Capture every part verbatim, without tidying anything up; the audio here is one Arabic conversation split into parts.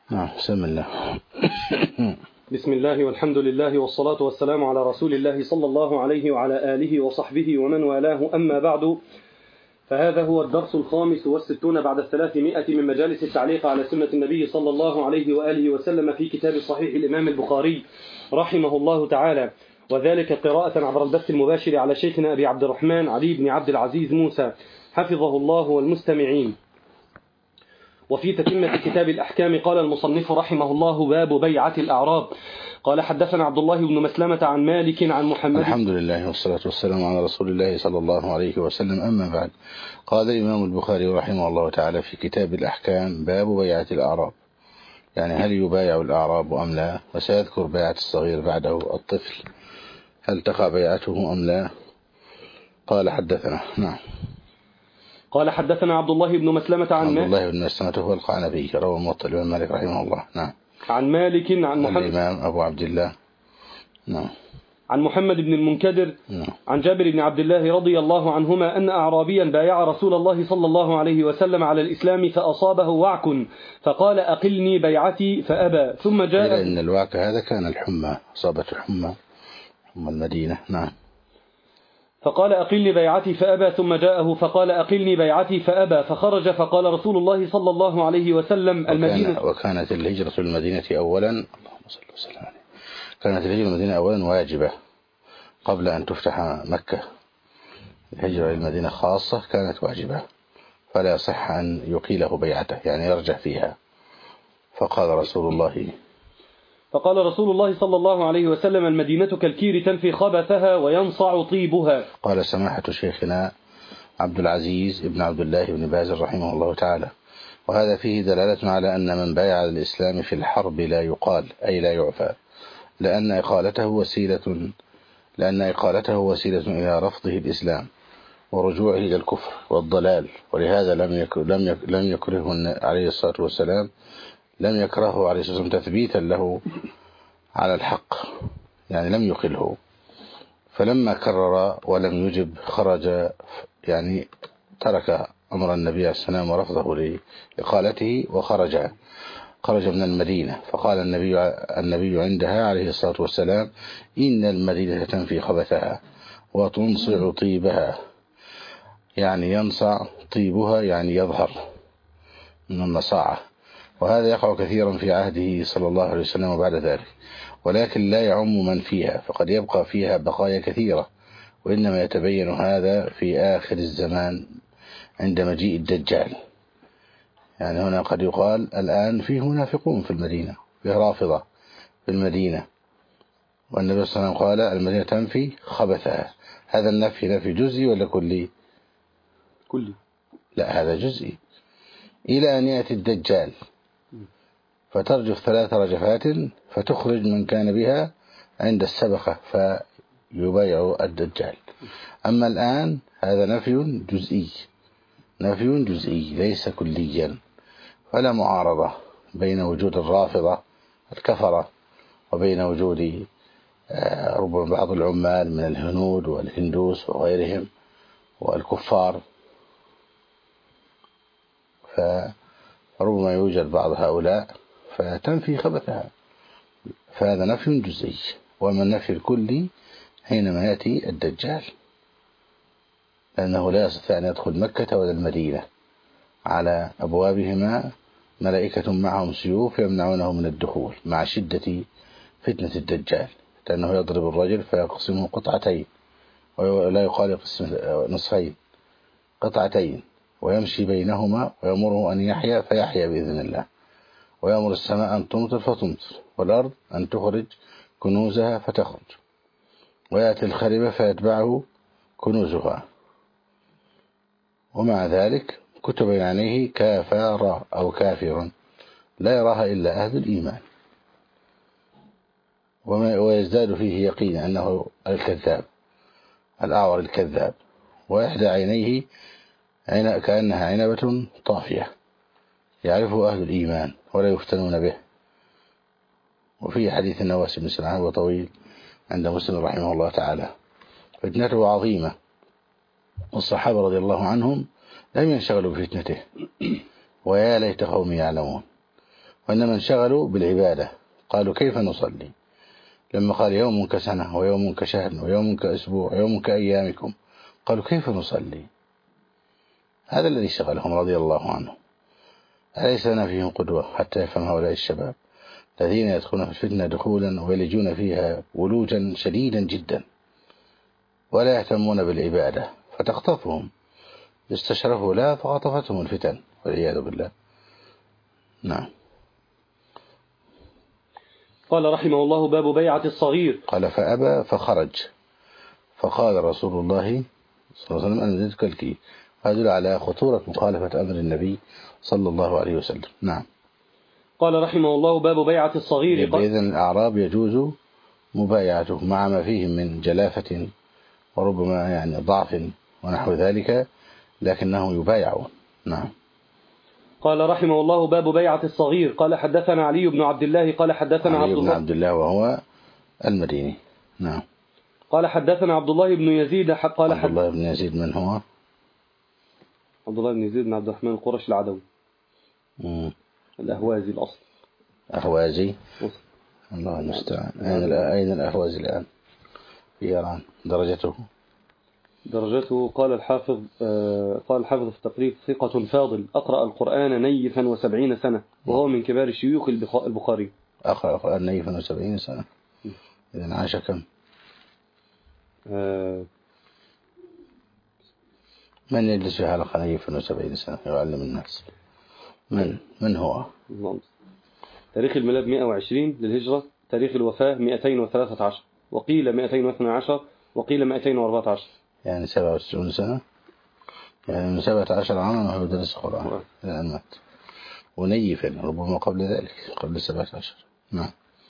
نعم بسم الله. بسم الله والحمد لله والصلاة والسلام على رسول الله صلى الله عليه وعلى آله وصحبه ومن والاه، أما بعد، فهذا هو الدرس الخامس والستون بعد الثلاثمائة من مجالس التعليق على سنة النبي صلى الله عليه وآله وسلم في كتاب صحيح الإمام البخاري رحمه الله تعالى، وذلك قراءة عبر البث المباشر على شيخنا أبي عبد الرحمن علي بن عبد العزيز موسى حفظه الله والمستمعين. وفي تتمة كتاب الأحكام قال المصنف رحمه الله: باب بيعة الأعراب. قال: حدثنا عبد الله بن مسلمة عن مالك عن محمد. الحمد لله والصلاة والسلام على رسول الله صلى الله عليه وسلم، أما بعد. قال الإمام البخاري رحمه الله تعالى في كتاب الأحكام: باب بيعة الأعراب، يعني هل يبايع الأعراب أم لا، وسيذكر بيعة الصغير بعده الطفل، هل تقع بيعته أم لا. قال: حدثنا. نعم. قال: حدثنا عبد الله بن مسلمة عن عبد الله بن مسلمة هو القعنبي، روى الموطأ الإمام مالك رحمه الله. نعم. عن مالك عن محمد الإمام أبو عبد الله. نعم. عن محمد بن المنكدر نعم. عن جابر بن عبد الله رضي الله عنهما أن أعرابيا بايع رسول الله صلى الله عليه وسلم على الإسلام فأصابه وعك فقال: أقلني بيعتي فأبى، ثم جاء. إلى أن الوعك هذا كان الحمى، أصابته حمى حمى المدينة. نعم. فقال: أقلني بيعتي فأبى، ثم جاءه فقال: أقلني بيعتي فأبى، فخرج فقال رسول الله صلى الله عليه وسلم: المدينة. وكان وكانت الهجرة للمدينة أولا، اللهم صل وسلم عليه، كانت الهجرة للمدينة أولا واجبة قبل أن تفتح مكة. الهجرة للمدينة خاصة كانت واجبة، فلا يصح أن يقيله بيعته، يعني يرجع فيها. فقال رسول الله فقال رسول الله صلى الله عليه وسلم: المدينة كالكير تنفي خبثها وينصع طيبها. قال سماحة شيخنا عبد العزيز ابن عبد الله بن باز رحمه الله تعالى: وهذا فيه دلالة على أن من بايع على الإسلام في الحرب لا يقال، أي لا يعفى، لأن إقالته وسيلة لأن إقالته وسيلة إلى رفضه الإسلام ورجوعه إلى الكفر والضلال، ولهذا لم يك لم يك لم يكرهه عليه الصلاة والسلام لم يكرهه عليه الصلاة والسلام تثبيتا له على الحق، يعني لم يقله. فلما كرر ولم يجب خرج، يعني ترك أمر النبي عليه السلام ورفضه لإقالته وخرج خرج من المدينة. فقال النبي النبي عندها عليه الصلاة والسلام: إن المدينة تنفي خبثها وتنصع طيبها، يعني ينصع طيبها، يعني يظهر من النصاعة، وهذا يقع كثيرا في عهده صلى الله عليه وسلم وبعد ذلك، ولكن لا يعم من فيها، فقد يبقى فيها بقايا كثيرة، وإنما يتبين هذا في آخر الزمان عند مجيء الدجال. يعني هنا قد يقال الآن فيه منافقون في المدينة، فيه رافضة في المدينة، والنبي صلى الله عليه وسلم قال: المدينة تنفي خبثها. هذا النفي نفي جزئي ولا كلي؟ كلي. لا، هذا جزئي، إلى أن يأتي الدجال فترجف ثلاث رجفات فتخرج من كان بها عند السبخة فيبايع الدجال. أما الآن هذا نفي جزئي، نفي جزئي ليس كليا، فلا معارضة بين وجود الرافضة الكفرة وبين وجود ربما بعض العمال من الهنود والهندوس وغيرهم والكفار، فربما يوجد بعض هؤلاء فتنفي خبثها، فهذا نفي جزئي. وما النفي الكلي حينما يأتي الدجال، لأنه لا يستطيع أن يدخل مكة ولا المدينة، على أبوابهما ملائكة معهم سيوف يمنعونه من الدخول مع شدة فتنة الدجال، لأنه يضرب الرجل فيقسمه قطعتين، ولا يقال يقسم نصفين، قطعتين، ويمشي بينهما ويأمره أن يحيا فيحيا بإذن الله، ويأمر السماء أن تمطر فتمطر، والأرض أن تخرج كنوزها فتخرج، ويأتي الخربة فيتبعه كنوزها. ومع ذلك كتب يعنيه كافر أو كافر لا يراها إلا أهل الإيمان، ويزداد فيه يقين أنه الكذاب الأعور الكذاب، وإحدى عينيه كأنها عنبة طافية يعرفه أهل الإيمان ولا يفتنون به. وفي حديث النواس بن سمعان وطويل عند مسلم رحمه الله تعالى: فتنته عظيمة، والصحابة رضي الله عنهم لم ينشغلوا بفتنته، ويا ليت قوم يعلمون. وإنما انشغلوا بالعبادة. قالوا كيف نصلي لما قال يوم كسنة ويوم كشهر ويوم كأسبوع ويوم كأيامكم، قالوا كيف نصلي. هذا الذي شغلهم رضي الله عنه. أليس لنا فيهم قدوة حتى يفهم هؤلاء الشباب الذين يدخلون في الفتنة دخولا ويلجون فيها ولوجا شديدا جدا ولا يهتمون بالعبادة، فتخطفهم، استشرفوا لا فخطفتهم الفتن والعياذ بالله. نعم. قال رحمه الله باب بيعة الصغير. قال فأبى فخرج، فقال رسول الله صلى الله عليه وسلم أنا زدتك الكي. هذا على خطورة مخالفة أمر النبي صلى الله عليه وسلم. نعم. قال رحمه الله باب بيعة الصغير. إذن الأعراب يجوز مبايعته مع ما فيهم من جلافة وربما يعني ضعف ونحو ذلك، لكنه يبايعون. نعم. قال رحمه الله باب بيعة الصغير. قال حدثنا علي بن عبد الله قال حدثنا عبد الله بن عبد الله وهو المديني. نعم. قال حدثنا عبد الله بن يزيد قال عبد الله بن يزيد من هو؟ عبد الله بن يزيد بن عبد الرحمن القرشي العدوي مم. الأهوازي الأصل. أهوازي. الله المستعان. أين أين الأهوازي الآن؟ في إيران. درجته؟ درجته قال الحافظ آه قال الحافظ في التقريب ثقة فاضل أقرأ القرآن نيفا وسبعين سنة وهو من كبار الشيوخ البخاري. أقرأ القرآن نيفا وسبعين سنة. إذن عاش كم؟ آه من يجلس في حلقة نيفا وسبعين سنة يعلم الناس؟ من من هو؟ تاريخ الميلاد مئة وعشرين للهجرة، تاريخ الوفاة مئتين وثلاثة عشر، وقيل مئتين واثني عشر، وقيل مئتين وأربعة عشر. يعني سبعة وستون سنة، يعني من سبعة عشر عاما وهو يدرس القرآن إلى أن مات، ونيفا ربما قبل ذلك قبل سبعة عشر. نعم.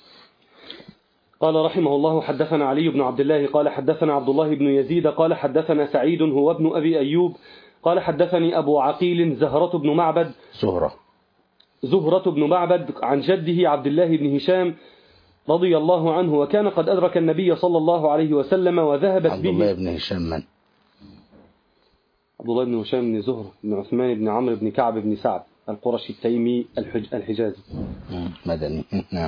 قال رحمه الله حدثنا علي بن عبد الله قال حدثنا عبد الله بن يزيد قال حدثنا سعيد هو ابن أبي أيوب قال حدثني أبو عقيل زهرة بن معبد زهرة زهرة بن معبد عن جده عبد الله بن هشام رضي الله عنه، وكان قد أدرك النبي صلى الله عليه وسلم وذهبت به. عبد الله بن هشام من؟ عبد الله بن هشام بن زهرة بن عثمان بن عمرو بن كعب بن سعد القرشي التيمي الحج الحجازي مدني. نعم.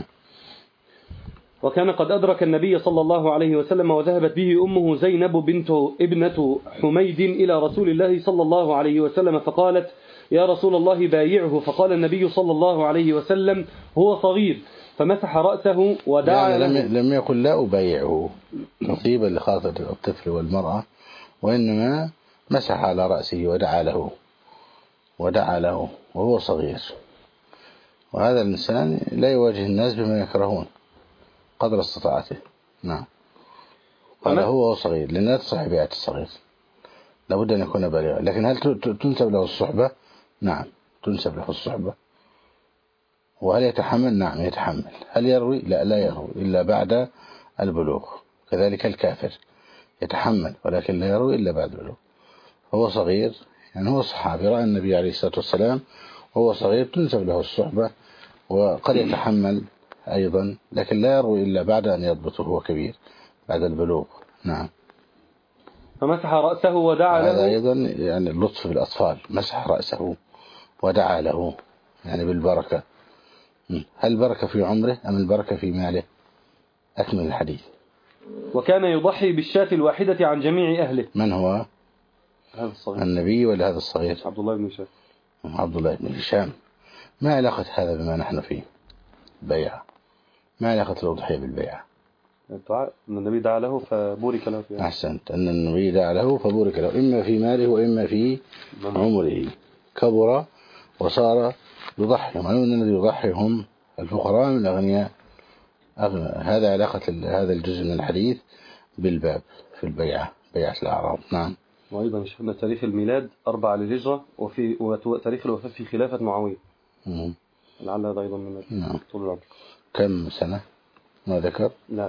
وكان قد أدرك النبي صلى الله عليه وسلم وذهبت به أمه زينب بنت ابنة حميد إلى رسول الله صلى الله عليه وسلم فقالت يا رسول الله بايعه، فقال النبي صلى الله عليه وسلم هو صغير، فمسح رأسه ودعا يعني لم لم يقل لا أبايعه تطيبا لخاطر الطفل والمرأة، وإنما مسح على رأسه ودعا له ودعا له وهو صغير. وهذا الإنسان لا يواجه الناس بما يكرهون قدر استطاعته. نعم. قال هو صغير لأن لا تصح بيعة الصغير، لابد أن يكون بالغا. لكن هل تنسب له الصحبة؟ نعم تنسب له الصحبة. وهل يتحمل؟ نعم يتحمل. هل يروي؟ لا لا يروي إلا بعد البلوغ. كذلك الكافر يتحمل ولكن لا يروي إلا بعد البلوغ. هو صغير يعني هو صحابي رأى النبي عليه الصلاة والسلام وهو صغير تنسب له الصحبة، وقد يتحمل أيضا لكن لا يروي إلا بعد أن يضبط وهو كبير بعد البلوغ. نعم. فمسح رأسه ودعا له. هذا أيضا يعني اللطف بالأطفال، مسح رأسه ودعا له يعني بالبركة. هل البركة في عمره أم البركة في ماله؟ أكمل الحديث. وكان يضحي بالشاة الواحدة عن جميع أهله. من هو؟ هذا الصغير. النبي ولا هذا الصغير؟ عبد الله بن هشام. عبد الله بن هشام. ما علاقة هذا بما نحن فيه؟ بيعة. ما علاقة الأضحية بالبيعة؟ الدعاء أن النبي دعا له فبورك له فيه. أحسنت، أن النبي دعا له فبورك له إما في ماله وإما في عمره. كبر وصار يضحي، معلوم أن الذي يضحي هم الفقراء من الأغنياء. هذا علاقة هذا الجزء من الحديث بالباب في البيعة، بيعة الأعراب. نعم. وأيضا شفنا تاريخ الميلاد أربعة للهجرة وفي وتاريخ الوفاة في خلافة معاوية. لعل هذا أيضا من نعم. طول العمر. كم سنة ما ذكر؟ لا.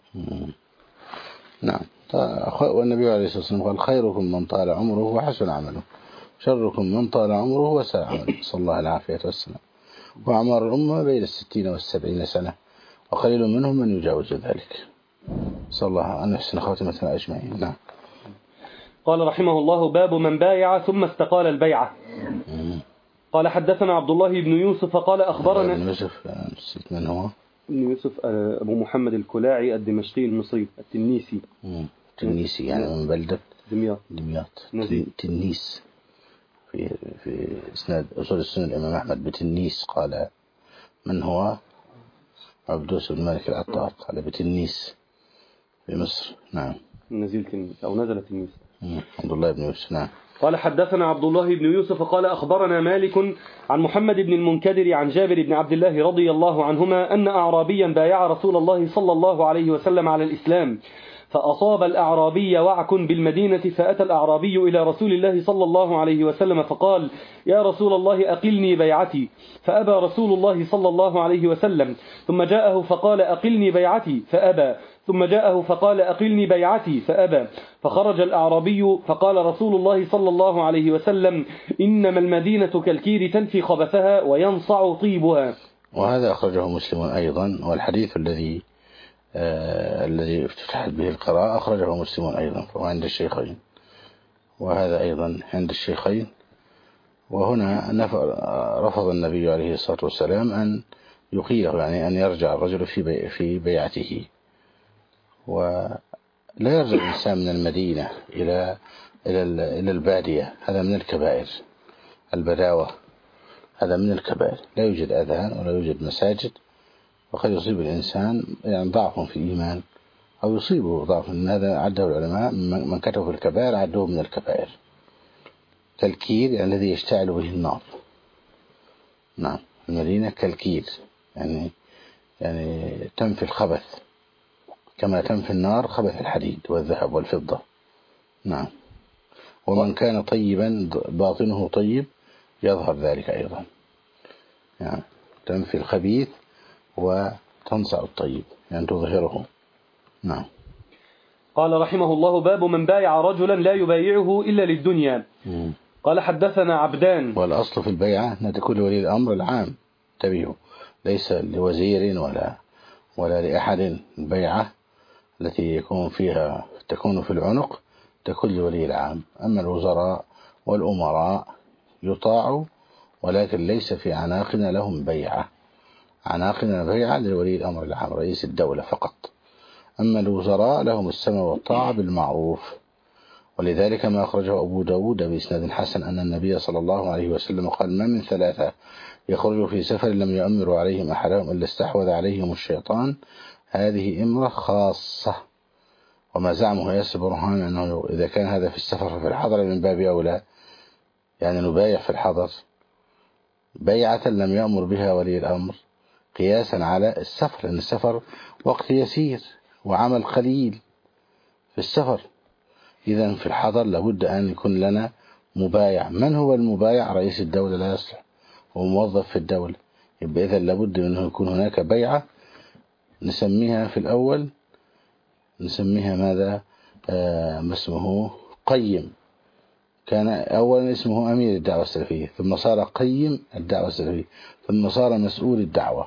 نعم. والنبي عليه الصلاة والسلام قال خيركم من طال عمره وحسن عمله، شركم من طال عمره وساء عمله، صلى الله العافية والسلام. وأعمار الأمة بين الستين والسبعين سنة، وقليل منهم من يجاوز ذلك. صلى الله أن يحسن خاتمتنا أجمعين. نعم. قال رحمه الله باب من بايع ثم استقال البيعة. قال حدثنا عبد الله بن يوسف قال أخبرنا ابن يوسف نسيت من هو ابن يوسف أبو محمد الكلاعي الدمشقي المصري التنيسي. تنيسي يعني من بلدة دمياط. دمياط نزيل. تنيس في في إسناد أصول السنة الإمام أحمد بتنيس. قال من هو؟ عبدوس بن مالك العطار قال بتنيس في مصر. نعم. نزيل تنيس أو نزل تنيس. عبد الله بن يوسف. نعم. قال حدثنا عبد الله بن يوسف قال أخبرنا مالك عن محمد بن المنكدر عن جابر بن عبد الله رضي الله عنهما أن أعرابيا بايع رسول الله صلى الله عليه وسلم على الإسلام، فأصاب الأعرابي وعك بالمدينة، فأتى الأعرابي إلى رسول الله صلى الله عليه وسلم فقال: يا رسول الله أقلني بيعتي، فأبى رسول الله صلى الله عليه وسلم، ثم جاءه فقال: أقلني بيعتي، فأبى، ثم جاءه فقال: أقلني بيعتي، فأبى، فخرج الأعرابي فقال رسول الله صلى الله عليه وسلم: إنما المدينة كالكير تنفي خبثها وينصع طيبها. وهذا أخرجه مسلم أيضا، والحديث الذي آه الذي افتتحت به القراءة أخرجه مسلم أيضا، فهو عند الشيخين، وهذا أيضا عند الشيخين. وهنا رفض النبي عليه الصلاة والسلام أن يقيله، يعني أن يرجع الرجل في بي في بيعته، ولا يرجع الإنسان من المدينة إلى إلى إلى البادية، هذا من الكبائر. البداوة هذا من الكبائر، لا يوجد أذان ولا يوجد مساجد، وقد يصيب الإنسان يعني ضعف في الإيمان أو يصيبه ضعف. هذا عده العلماء من كتبوا في الكبائر عدوه من الكبائر. كالكير يعني الذي يشتعل به النار. نعم. المدينة كالكير يعني يعني تنفي الخبث كما تنفي النار خبث الحديد والذهب والفضة. نعم. ومن كان طيبا باطنه طيب يظهر ذلك أيضا، يعني تنفي الخبيث وتنصع الطيب، يعني تظهره. نعم. قال رحمه الله: باب من بايع رجلا لا يبايعه إلا للدنيا. م. قال حدثنا عبدان. والأصل في البيعة أن تكون لولي الأمر العام، تبيه، ليس لوزير ولا ولا لأحد. البيعة التي يكون فيها تكون في العنق تكون لولي العام. أما الوزراء والأمراء يطاعوا، ولكن ليس في عناقنا لهم بيعة. عناقنا بيعة لولي الأمر العام رئيس الدولة فقط. أما الوزراء لهم السمع والطاعة بالمعروف. ولذلك ما أخرجه أبو داود بإسناد حسن أن النبي صلى الله عليه وسلم قال: ما من ثلاثة يخرج في سفر لم يؤمر عليهم أحدهم إلا استحوذ عليهم الشيطان، هذه إمرة خاصة. وما زعمه ياسر برهان أنه إذا كان هذا في السفر ففي الحضر من باب أولى، يعني نبايع في الحضر بيعة لم يأمر بها ولي الأمر، قياسا على السفر، لأن السفر وقت يسير وعمل قليل في السفر. إذن في الحضر لابد أن يكون لنا مبايع. من هو المبايع؟ رئيس الدولة لا يصلح، هو موظف في الدولة. يبقى إذن لابد أنه يكون هناك بيعة نسميها في الأول نسميها ماذا؟ آه ما اسمه؟ قيم. كان أولا اسمه أمير الدعوة السلفية، ثم صار قيم الدعوة السلفية، ثم صار مسؤول الدعوة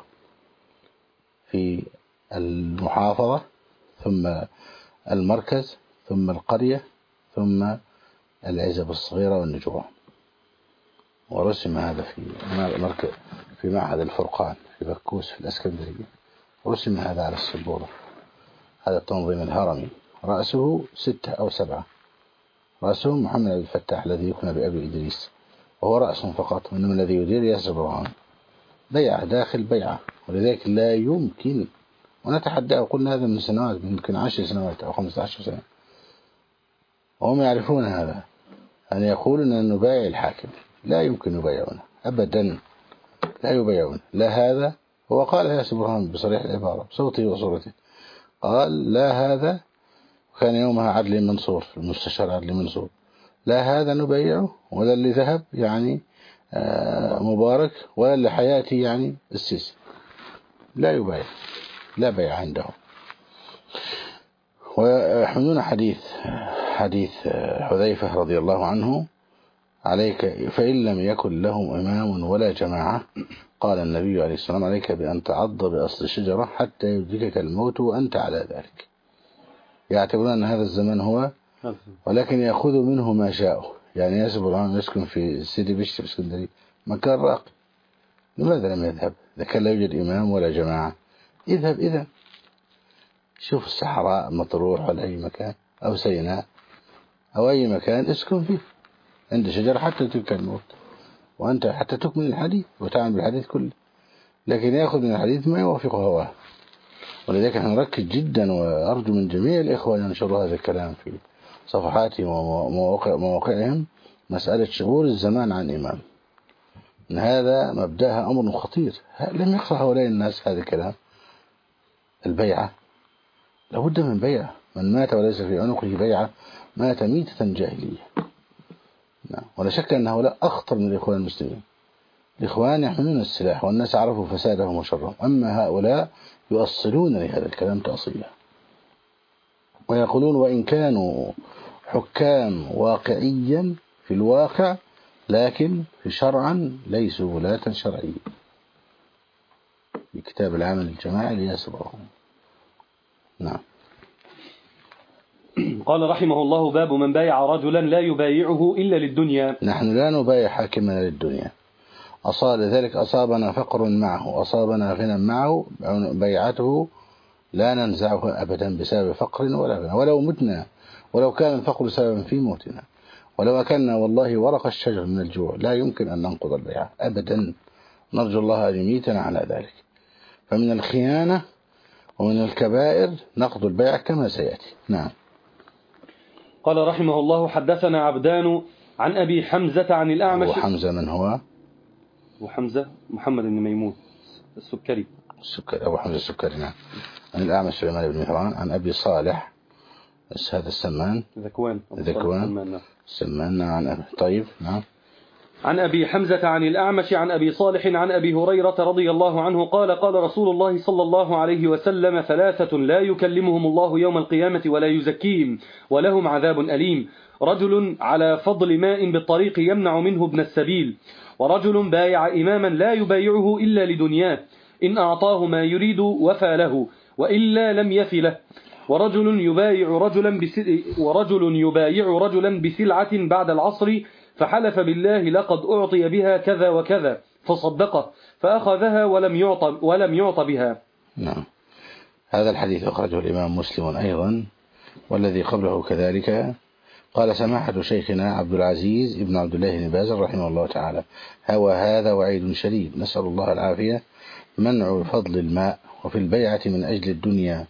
في المحافظة، ثم المركز، ثم القرية، ثم العزب الصغيرة والنجوع. ورسم هذا في مركز في معهد الفرقان في بكوس في الإسكندرية، رسم هذا على السبورة. هذا التنظيم الهرمي، رأسه ستة أو سبعة. رأسه محمد عبد الفتاح الذي يكنى بأبي إدريس، وهو رأس فقط، وإنما الذي يدير ياسر برهان. بيعة داخل بيعة، ولذلك لا يمكن، ونتحدى وقلنا هذا من سنوات، يمكن عشر سنوات أو خمسة عشر سنة، وهم يعرفون هذا، أن يقولون أن نبايع الحاكم. لا يمكن يبايعونه أبدا، لا يبايعون. لا هذا، هو قال ياسر برهان بصريح العبارة بصوته وصورته، قال: لا هذا، وكان يومها عدلي منصور المستشار عدلي منصور، لا هذا نبايعه، ولا اللي ذهب يعني مبارك، ولا اللي حياتي يعني السيسي. لا يبايع، لا بيع عندهم. ويحملون حديث حديث حذيفة رضي الله عنه: عليك فإن لم يكن لهم إمام ولا جماعة، قال النبي عليه الصلاة والسلام: عليك بأن تعض بأصل الشجرة حتى يدركك الموت وأنت على ذلك. يعتبرون أن هذا الزمان هو، ولكن يأخذ منه ما شاءه. يعني ياسر برهان يسكن في سيدي بشر في اسكندرية، مكان راقي، لماذا لم يذهب؟ إذا كان لا يوجد إمام ولا جماعة اذهب إذا، شوف الصحراء مطروح ولا أي مكان أو سيناء أو أي مكان اسكن فيه عند شجرة حتى تلك الموت، وأنت حتى تكمل الحديث وتعمل بالحديث كله، لكن يأخذ من الحديث ما يوافق هواه. ولذلك نحن نركز جدا، وأرجو من جميع الإخوة أن ينشروا هذا الكلام في صفحاتهم ومواقعهم، مسألة شغول الزمان عن إمام، إن هذا مبدأها أمر خطير. لم يقرأ هؤلاء الناس هذا الكلام. البيعة لابد من بيعة، من مات وليس في عنقه بيعة مات ميتة جاهلية. ولا شك أن هؤلاء أخطر من الإخوان المسلمين. الإخوان يحملون السلاح والناس عرفوا فسادهم وشرهم، أما هؤلاء يؤصلون لهذا الكلام تأصيلا، ويقولون وإن كانوا حكام واقعيا في الواقع لكن في شرعا ليسوا ولاة شرعية. في كتاب العمل الجماعي ليسرهم. نعم. قال رحمه الله: باب من بايع رجلا لا يبايعه إلا للدنيا. نحن لا نبايع حاكمنا للدنيا، أصاب ذلك أصابنا فقر معه، أصابنا غنى معه، بيعته لا ننزعه أبدا بسبب فقر ولا غنى، ولو متنا، ولو كان الفقر سببا في موتنا، ولو أكلنا والله ورق الشجر من الجوع لا يمكن أن ننقض البيعة أبدا، نرجو الله أن يميتنا على ذلك. فمن الخيانة ومن الكبائر نقض البيع كما سيأتي. نعم. قال رحمه الله: حدثنا عبدان عن أبي حمزة عن الأعمش. أبو حمزة من هو؟ أبو حمزة محمد بن ميمون السكري. السكري أبو حمزة السكري. نعم. عن الأعمش سليمان بن مهران عن أبي صالح هذا السمان ذكوان ذكوان السمان. عن أبي طيب. نعم. عن أبي حمزة عن الأعمش عن أبي صالح عن أبي هريرة رضي الله عنه قال: قال رسول الله صلى الله عليه وسلم: ثلاثة لا يكلمهم الله يوم القيامة ولا يزكيهم ولهم عذاب أليم: رجل على فضل ماء بالطريق يمنع منه ابن السبيل، ورجل بايع إماما لا يبايعه إلا لدنياه، إن أعطاه ما يريد وفى له وإلا لم يف له، ورجل يبايع رجلا ورجل يبايع رجلا بسلعة بعد العصر فحلف بالله لقد أعطي بها كذا وكذا فصدقه فأخذها ولم يعط ولم يعط بها. نعم. هذا الحديث أخرجه الإمام مسلم أيضا، والذي قبله كذلك. قال سماحة شيخنا عبد العزيز ابن عبد الله بن باز رحمه الله تعالى: هو هذا وعيد شديد، نسأل الله العافية، منع فضل الماء وفي البيعة من أجل الدنيا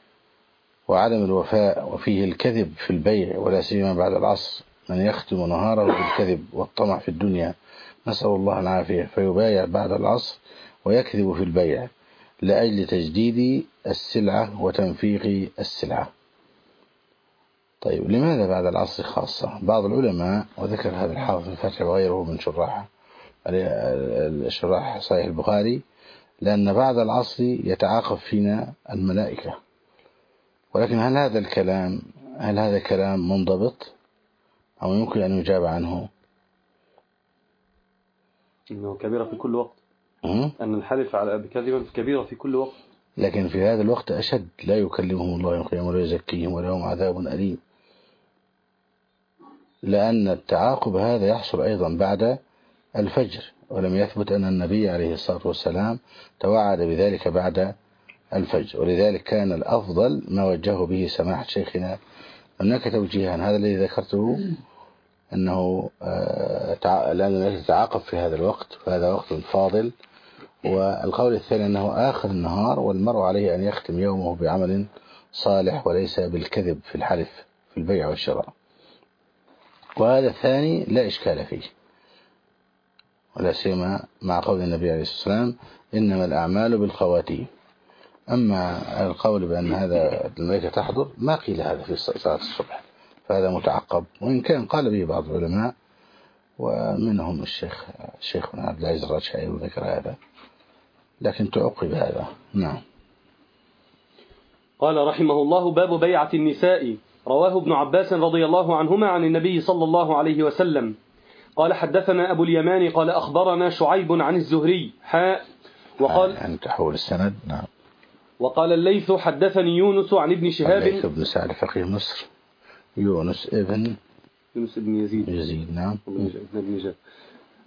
وعدم الوفاء، وفيه الكذب في البيع ولا سيما بعد العصر، من يختم نهاره بالكذب والطمع في الدنيا، نسأل الله العافية، فيبايع بعد العصر ويكذب في البيع لأجل تجديد السلعة وتنفيق السلعة. طيب لماذا بعد العصر خاصة؟ بعض العلماء، وذكر هذا الحافظ الفتح وغيره من شراح الشراح صحيح البخاري، لأن بعد العصر يتعاقب فينا الملائكة. ولكن هل هذا الكلام هل هذا كلام منضبط أو يمكن أن يجاب عنه؟ إنه كبيرة في كل وقت. أن الحلف على بكذبا كبيرة في كل وقت، لكن في هذا الوقت أشد، لا يكلمهم الله يوم القيامة ولا يزكيهم ولهم عذاب أليم، لأن التعاقب هذا يحصل أيضا بعد الفجر، ولم يثبت أن النبي عليه الصلاة والسلام توعد بذلك بعد الفجر، ولذلك كان الأفضل ما وجهه به سماحة شيخنا. هناك توجيهان: هذا الذي ذكرته أنه لأنه يتعاقب في هذا الوقت فهذا وقت فاضل، والقول الثاني أنه آخر النهار والمرء عليه أن يختم يومه بعمل صالح وليس بالكذب في الحلف في البيع والشراء، وهذا الثاني لا إشكال فيه، ولا سيما مع قول النبي عليه الصلاة والسلام: إنما الأعمال بالخواتيم. أما القول بأن هذا الملائكة تحضر ما قيل هذا في صلاة الصبح، فهذا متعقب، وإن كان قال به بعض العلماء ومنهم الشيخ شيخنا عبد العزيز الراشعي وذكر هذا، لكن تعقب هذا. نعم. قال رحمه الله: باب بيعة النساء. رواه ابن عباس رضي الله عنهما عن النبي صلى الله عليه وسلم قال: حدثنا أبو اليمان قال أخبرنا شعيب عن الزهري حاء وقال أن تحول السند. نعم. وقال الليث: حدثني يونس عن ابن شهاب. الليث بن سعد فقيه مصر. يونس ابن يونس ابن يزيد يزيد. نعم. ابن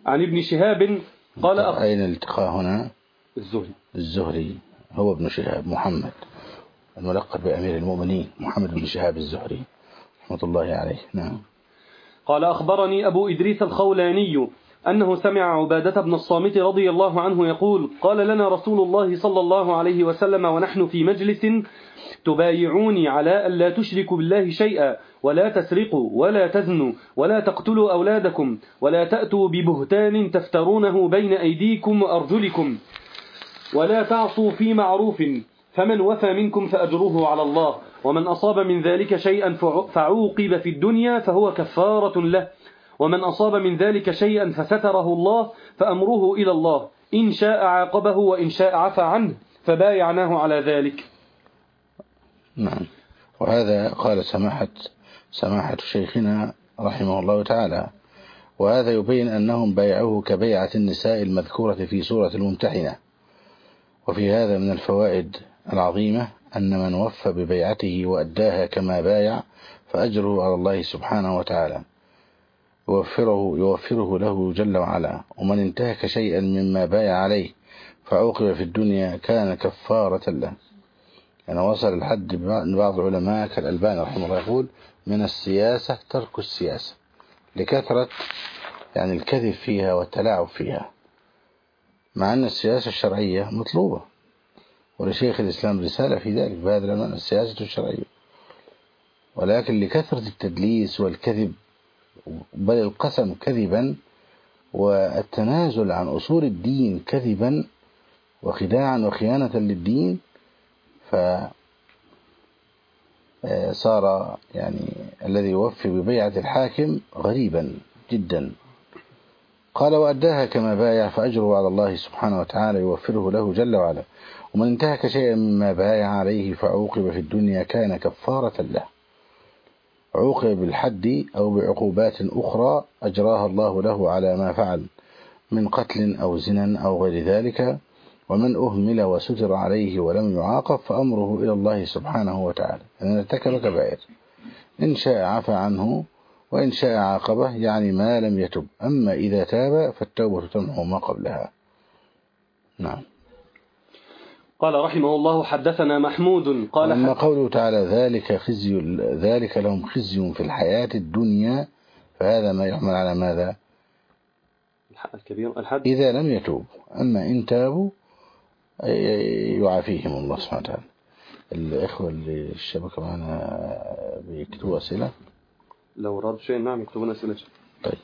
عن ابن شهاب قال أخ... أين الالتقاء هنا؟ الزهري الزهري هو ابن شهاب محمد الملقب بأمير المؤمنين محمد بن شهاب الزهري رحمة الله عليه. نعم. قال أخبرني أبو إدريس الخولاني أنه سمع عبادة بن الصامت رضي الله عنه يقول قال لنا رسول الله صلى الله عليه وسلم ونحن في مجلس تبايعوني على ألا تشركوا بالله شيئا ولا تسرقوا ولا تزنوا ولا تقتلوا أولادكم ولا تأتوا ببهتان تفترونه بين أيديكم وأرجلكم ولا تعصوا في معروف فمن وفى منكم فأجره على الله ومن أصاب من ذلك شيئا فعوقب في الدنيا فهو كفارة له ومن أصاب من ذلك شيئا فستره الله فأمره إلى الله إن شاء عاقبه وإن شاء عفى عنه فبايعناه على ذلك. نعم. وهذا قال سماحة سماحة شيخنا رحمه الله تعالى وهذا يبين أنهم بايعوه كبيعة النساء المذكورة في سورة الممتحنة. وفي هذا من الفوائد العظيمة أن من وفى ببيعته وأداها كما بايع فأجره على الله سبحانه وتعالى يوفره, يوفره له جل وعلا. ومن انتهك شيئا مما بايع عليه فعوقب في الدنيا كان كفارة له. يعني وصل الحد بعض العلماء كالألباني رحمه الله يقول من السياسة ترك السياسة لكثرة يعني الكذب فيها والتلاعب فيها مع أن السياسة الشرعية مطلوبة ولشيخ الإسلام رسالة في ذلك بهذا المعنى السياسة الشرعية ولكن لكثرة التدليس والكذب بل القسم كذبا والتنازل عن أصول الدين كذبا وخداعا وخيانة للدين فصار يعني الذي يوفي ببيعة الحاكم غريبا جدا. قال وأداها كما بايع فأجره على الله سبحانه وتعالى يوفره له جل وعلا. ومن انتهك شيئا مما بايع عليه فعوقب في الدنيا كان كفارة له عوقب بالحد أو بعقوبات أخرى أجراها الله له على ما فعل من قتل أو زنا أو غير ذلك. ومن أهمل وستر عليه ولم يعاقب فأمره إلى الله سبحانه وتعالى أن ارتكب كبائر إن شاء عفى عنه وإن شاء عاقبه يعني ما لم يتب أما إذا تاب فالتوبة تمحو ما قبلها. نعم. قال رحمه الله حدثنا محمود قال أما قوله تعالى ذلك خزي ذلك لهم خزي في الحياة الدنيا فهذا ما يحمل على ماذا الكبير الحد إذا لم يتوب. أما إن تابوا يعافيهم الله سبحانه وتعالى. الإخوة اللي الشبكة معنا بيكتبوا أسئلة لو راد شيء نعم يكتبون أسئلة. طيب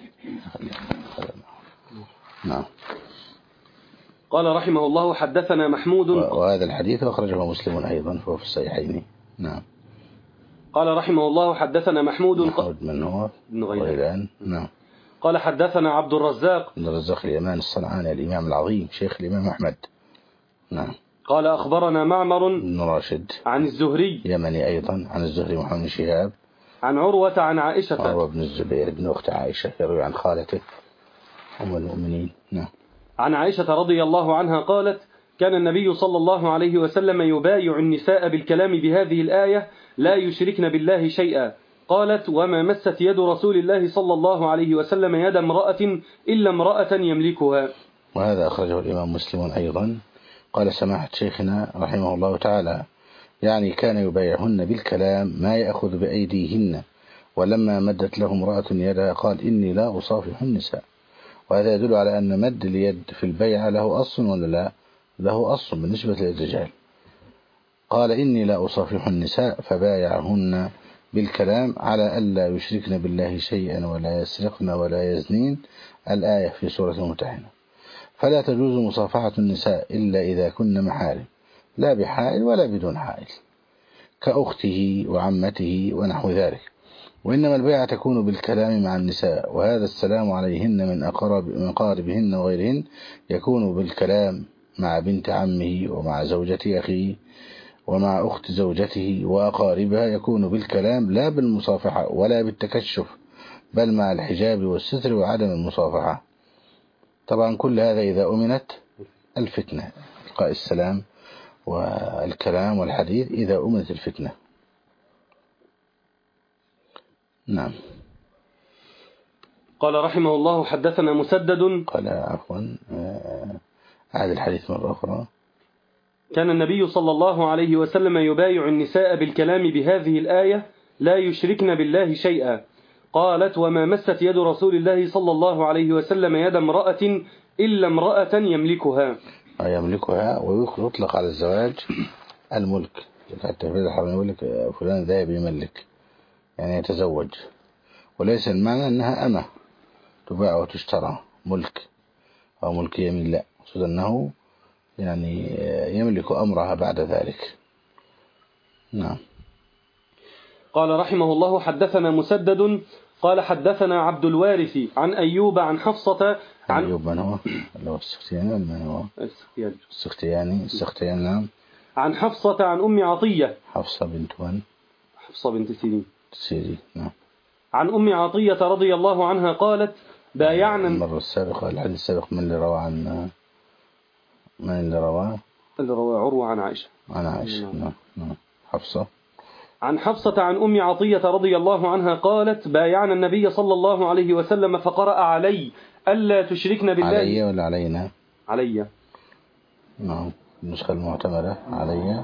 نعم. قال رحمه الله حدثنا محمود وهذا الحديث أخرجه مسلم أيضا فهو في الصحيحين. نعم. قال رحمه الله حدثنا محمود محمود من هو بن غيلان. نعم. قال حدثنا عبد الرزاق عبد الرزاق اليمان الصنعاني الإمام العظيم شيخ الإمام أحمد. نعم. قال أخبرنا معمر بن راشد عن الزهري يمني أيضا عن الزهري محمد شهاب عن عروة عن عائشة عروة بن الزبير بن أخت عائشة يروي عن خالته أم المؤمنين. نعم. عن عائشة رضي الله عنها قالت كان النبي صلى الله عليه وسلم يبايع النساء بالكلام بهذه الآية لا يشركن بالله شيئا. قالت وما مست يد رسول الله صلى الله عليه وسلم يد امرأة إلا امرأة يملكها. وهذا أخرجه الإمام مسلم أيضا. قال سماحة شيخنا رحمه الله تعالى يعني كان يبايعهن بالكلام ما يأخذ بأيديهن ولما مدت له امرأة يدها قال إني لا أصافح النساء. وهذا يدل على أن مد اليد في البيع له أصل ولا لا له أصل بالنسبة للرجال. قال إني لا أصافح النساء فبايعهن بالكلام على ألا يشركن بالله شيئا ولا يسرقن ولا يزنين الآية في سورة الممتحنة. فلا تجوز مصافحة النساء إلا إذا كن محارم لا بحائل ولا بدون حائل كأخته وعمته ونحو ذلك. وإنما البيعة تكون بالكلام مع النساء وهذا السلام عليهن من أقارب من أقاربهن وغيرهن يكون بالكلام مع بنت عمه ومع زوجة أخيه ومع أخت زوجته وأقاربها يكون بالكلام لا بالمصافحة ولا بالتكشف بل مع الحجاب والستر وعدم المصافحة. طبعا كل هذا إذا أمنت الفتنة إلقاء السلام والكلام والحديث إذا أمنت الفتنة. نعم. قال رحمه الله حدثنا مسدد. قال عفوا أعد الحديث مرة أخرى. كان النبي صلى الله عليه وسلم يبايع النساء بالكلام بهذه الآية لا يشركن بالله شيئا. قالت وما مست يد رسول الله صلى الله عليه وسلم يد امرأة إلا امرأة يملكها. يملكها ويطلق على الزواج الملك. حتى في الحرم يقول لك فلان ذاهب يملك يعني يتزوج، وليس المعنى أنها أمة تباع وتشترى ملك أو ملك يمين، لا، أقصد أنه يعني يملك أمرها بعد ذلك. نعم. قال رحمه الله حدثنا مسدد قال حدثنا عبد الوارث عن أيوب عن حفصة عن أيوب من هو؟ اللي هو السختياني ولا من هو؟ السختياني. السختياني السختياني نعم. عن حفصة عن أم عطية. حفصة بنت من؟ حفصة بنت سيرين. سيري نعم. عن أم عطية رضي الله عنها قالت بايعنا. المرة السابقة الحديث السابق من اللي روى عن من اللي روى؟ اللي روى عروة عن عائشة. عن عائشة نعم. نعم. حفصة. عن حفصة عن أم عطية رضي الله عنها قالت بايعنا النبي صلى الله عليه وسلم فقرأ علي ألا تشركن بالله. علي ولا علينا؟ علي. نعم. النسخة المعتمدة علي.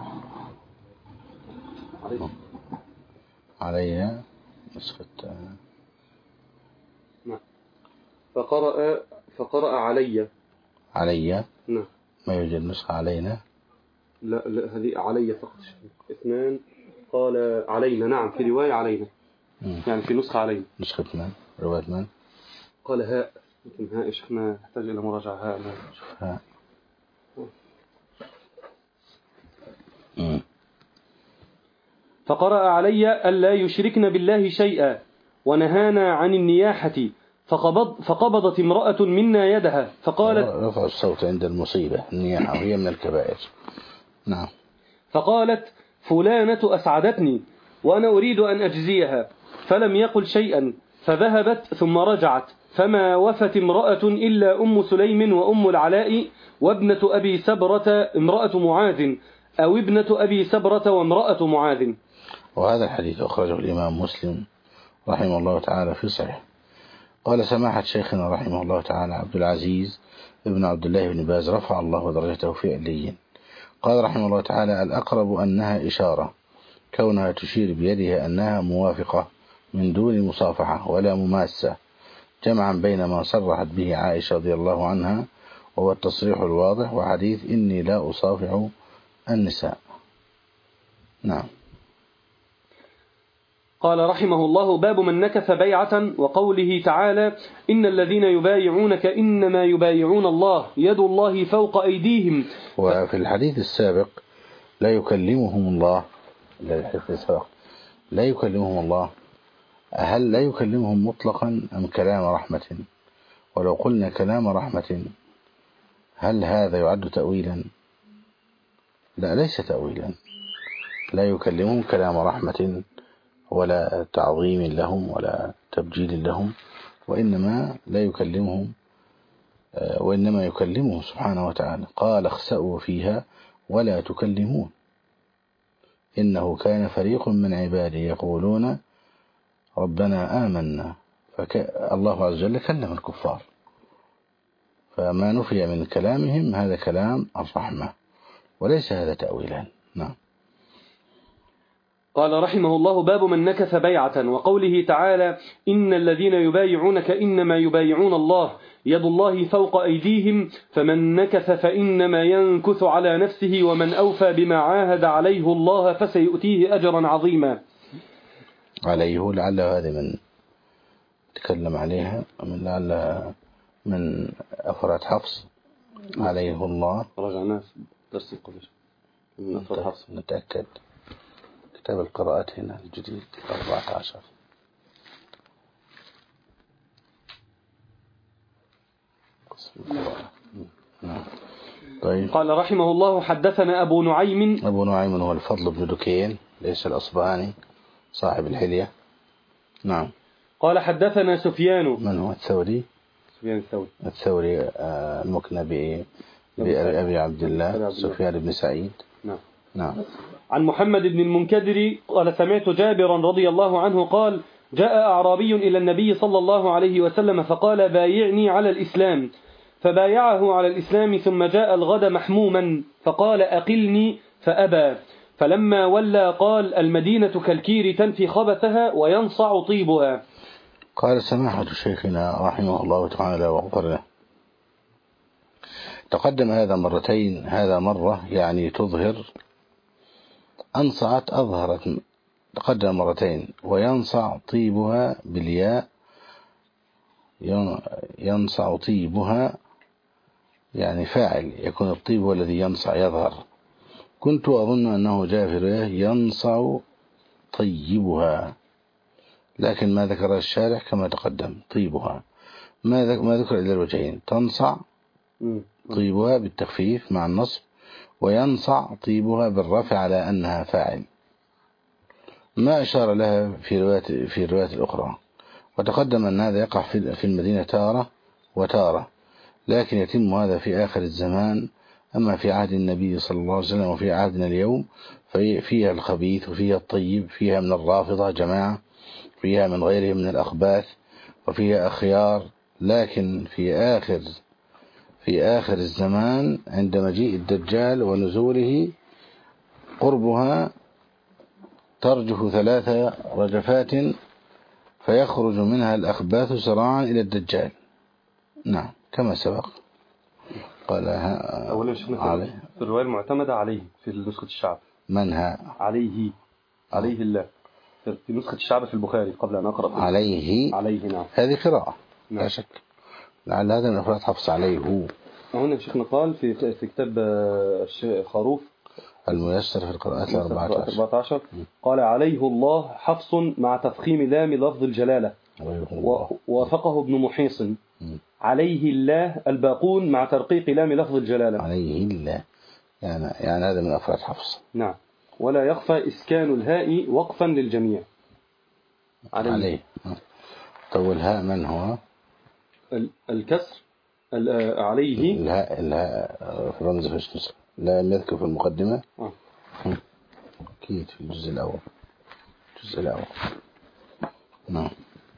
علي. علي نسخة. نعم. فقرأ فقرأ علي. علي. نعم. ما يوجد نسخة علينا. لا لا هذه علي فقط. اثنان. قال علينا. نعم في رواية علينا. مم. يعني في نسخة علينا. نسخة من؟ رواية من؟ قال هاء. لكن هاء احنا نحتاج إلى مراجعة هاء. هاء. فقرأ علي ألا يشركن بالله شيئا ونهانا عن النياحة فقبض فقبضت امرأة منا يدها فقالت رفع الصوت عند المصيبة النياحة وهي من الكبائر. نعم. فقالت فلانة أسعدتني وأنا أريد أن أجزيها فلم يقل شيئا فذهبت ثم رجعت فما وفت امرأة إلا أم سليم وأم العلاء وابنة أبي سبرة امرأة معاذ أو ابنة أبي سبرة وامرأة معاذ. وهذا الحديث أخرجه الإمام مسلم رحمه الله تعالى في صحيح. قال سماحة شيخنا رحمه الله تعالى عبد العزيز ابن عبد الله بن باز رفع الله درجته في عليين. قال رحمه الله تعالى الأقرب أنها إشارة كونها تشير بيدها أنها موافقة من دون مصافحة ولا مماسة، جمعا بين ما صرحت به عائشة رضي الله عنها وهو التصريح الواضح وحديث إني لا أصافح النساء. نعم. قال رحمه الله باب من نكث بيعة وقوله تعالى إن الذين يبايعونك إنما يبايعون الله يد الله فوق أيديهم. وفي الحديث السابق لا يكلمهم الله لا يكلمهم الله هل لا يكلمهم مطلقا أم كلام رحمة؟ ولو قلنا كلام رحمة هل هذا يعد تأويلا؟ لا ليس تأويلا. لا يكلمهم كلام رحمة ولا تعظيم لهم ولا تبجيل لهم، وإنما لا يكلمهم وإنما يكلمهم سبحانه وتعالى. قال اخسأوا فيها ولا تكلمون إنه كان فريق من عبادي يقولون ربنا آمنا فالله عز وجل كلم الكفار، فما نفي من كلامهم هذا كلام الرحمة وليس هذا تأويلا. نعم. قال رحمه الله باب من نكث بيعة وقوله تعالى إن الذين يبايعونك إنما يبايعون الله يد الله فوق أيديهم فمن نكث فإنما ينكث على نفسه ومن أوفى بما عاهد عليه الله فسيؤتيه أجرا عظيما. عليه لعل هذه من تكلم عليها من لعل من أفراد حفص عليه الله رجعنا في درس قبل من أفراد حفص نتأكد. كتاب القراءات هنا الجديد أربعة عشر. طيب. قال رحمه الله حدثنا أبو نعيم. أبو نعيم هو الفضل بن دكين ليس الأصبهاني صاحب الحلية. نعم. قال حدثنا سفيان. من هو الثوري؟ سفيان الثوري. الثوري المكنى بأبي عبد الله سفيان بن سعيد. نعم. نعم. عن محمد بن المنكدر قال سمعت جابرا رضي الله عنه قال جاء أعرابي إلى النبي صلى الله عليه وسلم فقال بايعني على الإسلام، فبايعه على الإسلام، ثم جاء الغد محموما فقال أقلني فأبى، فلما ولى قال المدينة كالكير تنفي خبثها وينصع طيبها. قال سماحة شيخنا رحمه الله تعالى وغفر له: تقدم هذا مرتين، هذا مرة يعني تظهر، أنصعت أظهرت، تقدم مرتين. وينصع طيبها بالياء، ينصع طيبها يعني فاعل، يكون الطيب هو الذي ينصع يظهر. كنت أظن أنه جاء في رواية ينصع طيبها، لكن ما ذكر الشارح كما تقدم طيبها، ما ذكر إلا الوجهين: تنصع طيبها بالتخفيف مع النصب، وينصع طيبها بالرفع على أنها فاعل، ما أشار لها في روايات في الروايات الأخرى. وتقدم أن هذا يقع في المدينة تارة وتارة، لكن يتم هذا في آخر الزمان. أما في عهد النبي صلى الله عليه وسلم وفي عهدنا اليوم فيها الخبيث وفيها الطيب، فيها من الرافضة جماعة، فيها من غيرهم من الأخباث، وفيها أخيار. لكن في آخر في آخر الزمان عند مجيء الدجال ونزوله قربها ترجف ثلاث رجفات فيخرج منها الأخباث سراعا إلى الدجال. نعم كما سبق. قال أولا شفنا في الرواية المعتمدة عليه في نسخة الشعب منها عليه عليه الله في نسخة الشعب في البخاري قبل أن أقرأ عليه عليه. نعم هذه قراءة نعم. لا شك، لعل هذا من أفراد حفص عليه. هنا شيخنا قال في في كتاب الشيخ خروف الميسر في القراءات الأربعة عشر قال عليه الله حفص مع تفخيم لام لفظ الجلالة، ووافقه ابن محيصن عليه الله الباقون مع ترقيق لام لفظ الجلالة عليه الله، يعني, يعني هذا من أفراد حفص. نعم. ولا يخفى إسكان الهاء وقفا للجميع عليه, عليه. طب الهاء من هو؟ الكسر عليه الهاء الهاء في رمز فشنس لا يذكر في المقدمة آه. أكيد في الجزء الأول الجزء الأول نعم،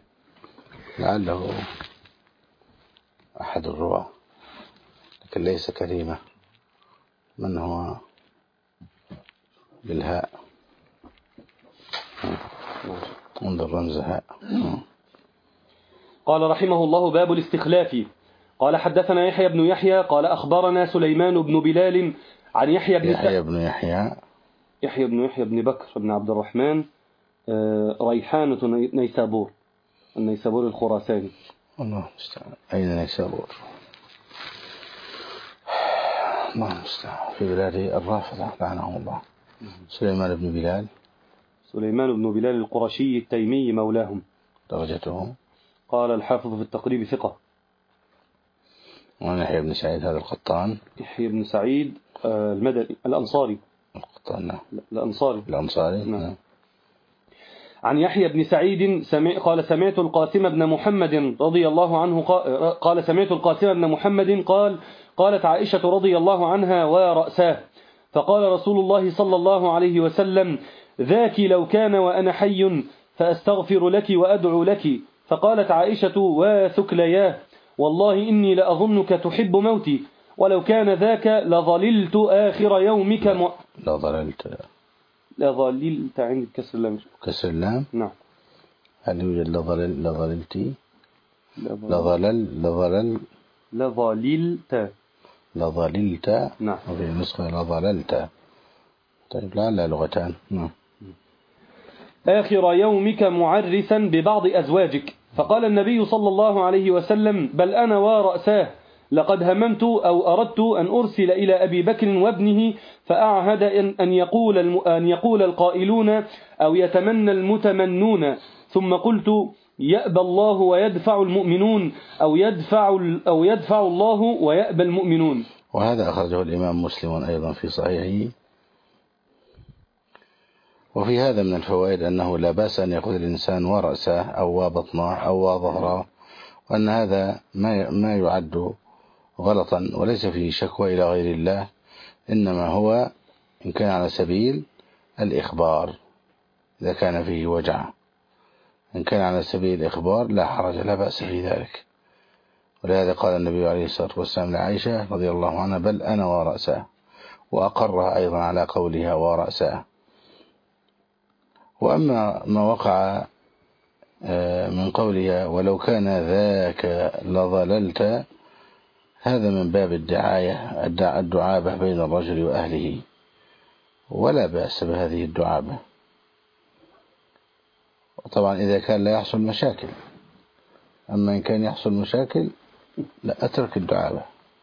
لعله أحد الرواة لكن ليس كريمة. من هو بالهاء؟ انظر رمز هاء. قال رحمه الله: باب الاستخلاف. قال حدثنا يحيى بن يحيى قال أخبرنا سليمان بن بلال عن يحيى بن يحيى بن يحيى يحيى بن يحيى بن بكر بن عبد الرحمن ريحانة نيسابور النيسابور الخراساني. الله المستعان. أين نيسابور؟ الله المستعان، في بلاد الرافضة لعنهم الله. سليمان بن بلال سليمان بن بلال القرشي التيمي مولاهم. درجته؟ قال الحافظ في التقريب ثقة. وعن يحيى بن سعيد هذا القطان. يحيى بن سعيد المدني الأنصاري. القطان نعم. الأنصاري الأنصاري نعم. عن يحيى بن سعيد سمع قال سمعت القاسم بن محمد رضي الله عنه قال سمعت القاسم بن محمد قال قالت عائشة رضي الله عنها ورأساه، فقال رسول الله صلى الله عليه وسلم: ذاك لو كان وأنا حي فأستغفر لك وأدعو لك. فقالت عائشة: وثكلياه، والله إني لأظنك تحب موتي، ولو كان ذاك لظللت آخر يومك م... لظللت لظللت عند كسر اللام. كسر اللام نعم. هل يوجد لظلل لظللتي لظلل لظلل لظللت لظللت نعم. وفي نسخة لظللت. طيب لعل لغتان. نعم. آخر يومك معرسا ببعض أزواجك. فقال النبي صلى الله عليه وسلم: بل أنا ورأساه، لقد هممت أو أردت أن أرسل إلى أبي بكر وابنه فأعهد أن يقول أن يقول القائلون أو يتمنى المتمنون، ثم قلت: يأبى الله ويدفع المؤمنون، أو يدفع أو يدفع الله ويأبى المؤمنون. وهذا أخرجه الإمام مسلم أيضا في صحيحه. وفي هذا من الفوائد أنه لا بأس أن يأخذ الإنسان ورأسه أو بطنه أو ظهره، وأن هذا ما ما يعد غلطا وليس فيه شكوى إلى غير الله، إنما هو إن كان على سبيل الإخبار إذا كان فيه وجع. إن كان على سبيل الإخبار لا حرج لا بأس في ذلك. ولهذا قال النبي عليه الصلاة والسلام لعائشة رضي الله عنها بل أنا ورأسها، وأقرها أيضا على قولها ورأسها. وأما ما وقع من قولها ولو كان ذاك لضللت، هذا من باب الدعاية الدعابة بين الرجل وأهله، ولا بأس بهذه الدعابة، طبعا إذا كان لا يحصل مشاكل. أما إن كان يحصل مشاكل لا أترك الدعابة.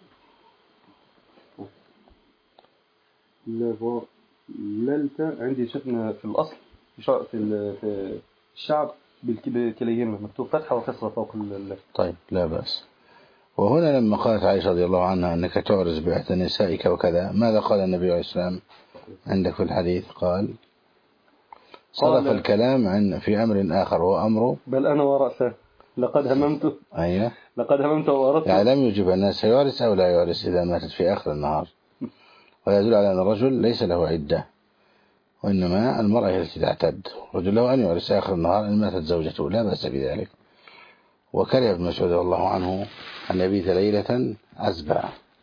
للت عندي شفنا في الأصل في الشعب بالكليهما مكتوب فتحة وكسرة فوق اللفت. طيب لا بأس. وهنا لما قالت عائشة رضي الله عنها أنك تعرز بإحدى نسائك وكذا، ماذا قال النبي عليه السلام عندك في الحديث؟ قال صرف الكلام عن في أمر آخر وهو أمره بل أنا ورأسه لقد هممت. أيه لقد هممت وورثت. يعني لم يجب الناس يورث أو لا يورث إذا ماتت في آخر النهار، ويدل على أن الرجل ليس له عدة، وإنما المرأة هي التي تعتد. رجل له أن يورث آخر النهار إن ماتت زوجته لا بأس بذلك. وكره ابن مسعود رضي الله عنه أن يبيت ليلة عزبا.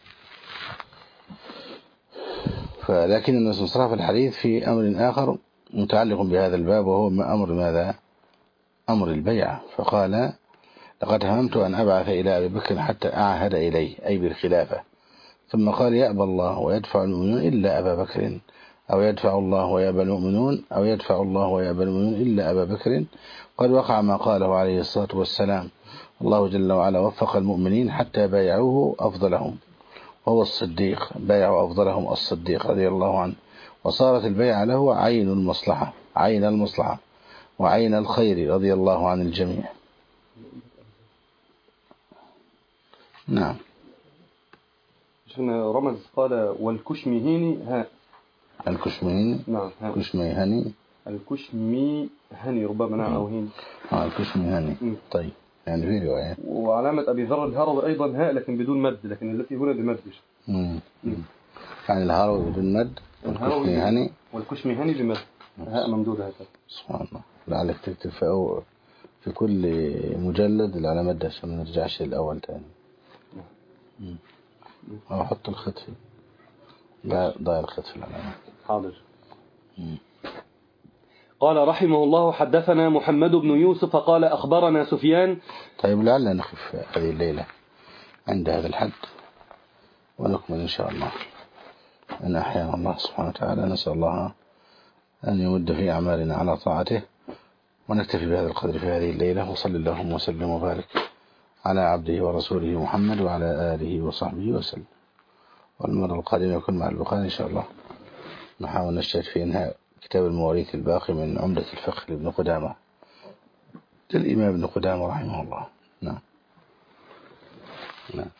فلكن الناس صرف الحديث في أمر آخر متعلق بهذا الباب، وهو أمر ماذا؟ أمر البيع. فقال لقد هممت أن أبعث إلى أبي بكر حتى أعهد إليه، أي بالخلافة. ثم قال يأبى الله ويدفع المؤمنون إلا أبا بكر، أو يدفع الله ويأبى المؤمنون، أو يدفع الله ويأبى المؤمنون إلا أبا بكر. قد وقع ما قاله عليه الصلاة والسلام: الله جل وعلا وفق المؤمنين حتى بايعوه أفضلهم، وهو الصديق، بايعوا أفضلهم الصديق رضي الله عنه، وصارت البيعة له عين المصلحة عين المصلحة وعين الخير رضي الله عن الجميع. نعم. شفنا رمز قال والكشميهني ها الكشميهني. نعم. الكشميهني الكشميهني ربما نعم أو هين. آه الكشميهني. طيب يعني في رواية. وعلامة أبي ذر الهروي أيضا هاء لكن بدون مد، لكن التي هنا بمد. امم يعني الهروي بدون مد والكشميهني والكشميهني بمد هاء ممدودة هكذا. سبحان الله. لعلك تكتب في في كل مجلد العلامات ده عشان ما نرجعش للأول تاني. امم أو حط الخط فيه. لا ضايع الخط في العلامات. حاضر. مم. قال رحمه الله حدثنا محمد بن يوسف قال أخبرنا سفيان. طيب لعلنا نخف هذه الليلة عند هذا الحد ونكمل إن شاء الله إن أحيانا الله سبحانه وتعالى. نسأل الله أن يمد في أعمالنا على طاعته، ونكتفي بهذا القدر في هذه الليلة. وصلى اللهم وسلم وبارك على عبده ورسوله محمد وعلى آله وصحبه وسلم. والمرة القادمة يكون مع البخاري إن شاء الله. نحاول نشتغل في إنهاء كتاب المواريث الباقي من عمدة الفقه لابن قدامة للإمام ابن قدامة رحمه الله. نعم. نعم.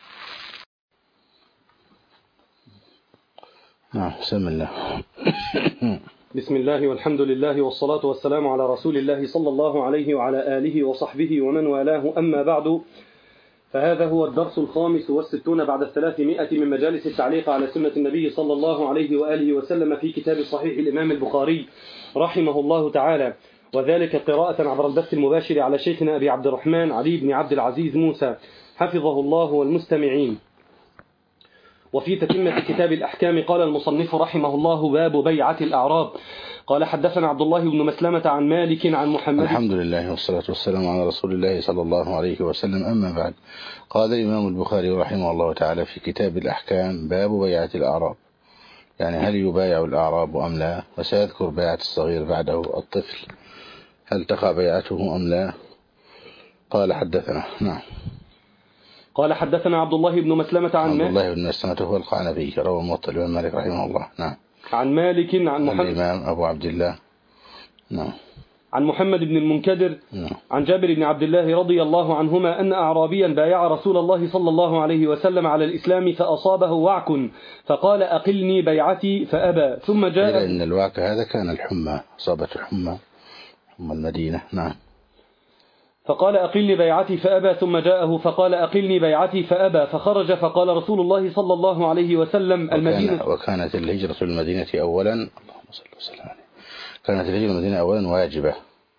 نعم. بسم الله. بسم الله والحمد لله والصلاة والسلام على رسول الله صلى الله عليه وعلى آله وصحبه ومن والاه. أما بعد، فهذا هو الدرس الخامس والستون بعد الثلاثمائة من مجالس التعليق على سنة النبي صلى الله عليه وآله وسلم في كتاب صحيح الإمام البخاري رحمه الله تعالى، وذلك قراءة عبر البث المباشر على شيخنا أبي عبد الرحمن علي بن عبد العزيز موسى حفظه الله والمستمعين. وفي تتمة كتاب الأحكام قال المصنف رحمه الله: باب بيعة الأعراب. قال حدثنا عبد الله بن مسلمة عن مالك عن محمد. الحمد لله والصلاة والسلام على رسول الله صلى الله عليه وسلم. أما بعد، قال الإمام البخاري رحمه الله تعالى في كتاب الأحكام: باب بيعة الأعراب، يعني هل يبايع الأعراب أم لا؟ وسيذكر بيعة الصغير بعده الطفل، هل تقع بيعته أم لا؟ قال حدثنا. نعم. قال حدثنا عبد الله بن مسلمة عن عبد الله بن مسلمة هو القعنبي، روى الموطأ الإمام مالك رحمه الله. نعم. عن مالك عن محمد الإمام أبو عبد الله. نعم. عن محمد بن المنكدر. نعم. عن جابر بن عبد الله رضي الله عنهما أن أعرابيا بايع رسول الله صلى الله عليه وسلم على الإسلام فأصابه وعك فقال: أقلني بيعتي، فأبى. ثم جاء. إن الوعك هذا كان الحمى، أصابته الحمى، حمى المدينة. نعم. فقال: أقلني بيعتي، فأبى. ثم جاءه فقال: أقلني بيعتي، فأبى. فخرج فقال رسول الله صلى الله عليه وسلم: وكان المدينة. وكانت الهجرة للمدينة أولا، اللهم صل وسلم عليه، كانت الهجرة للمدينة أولا واجبة،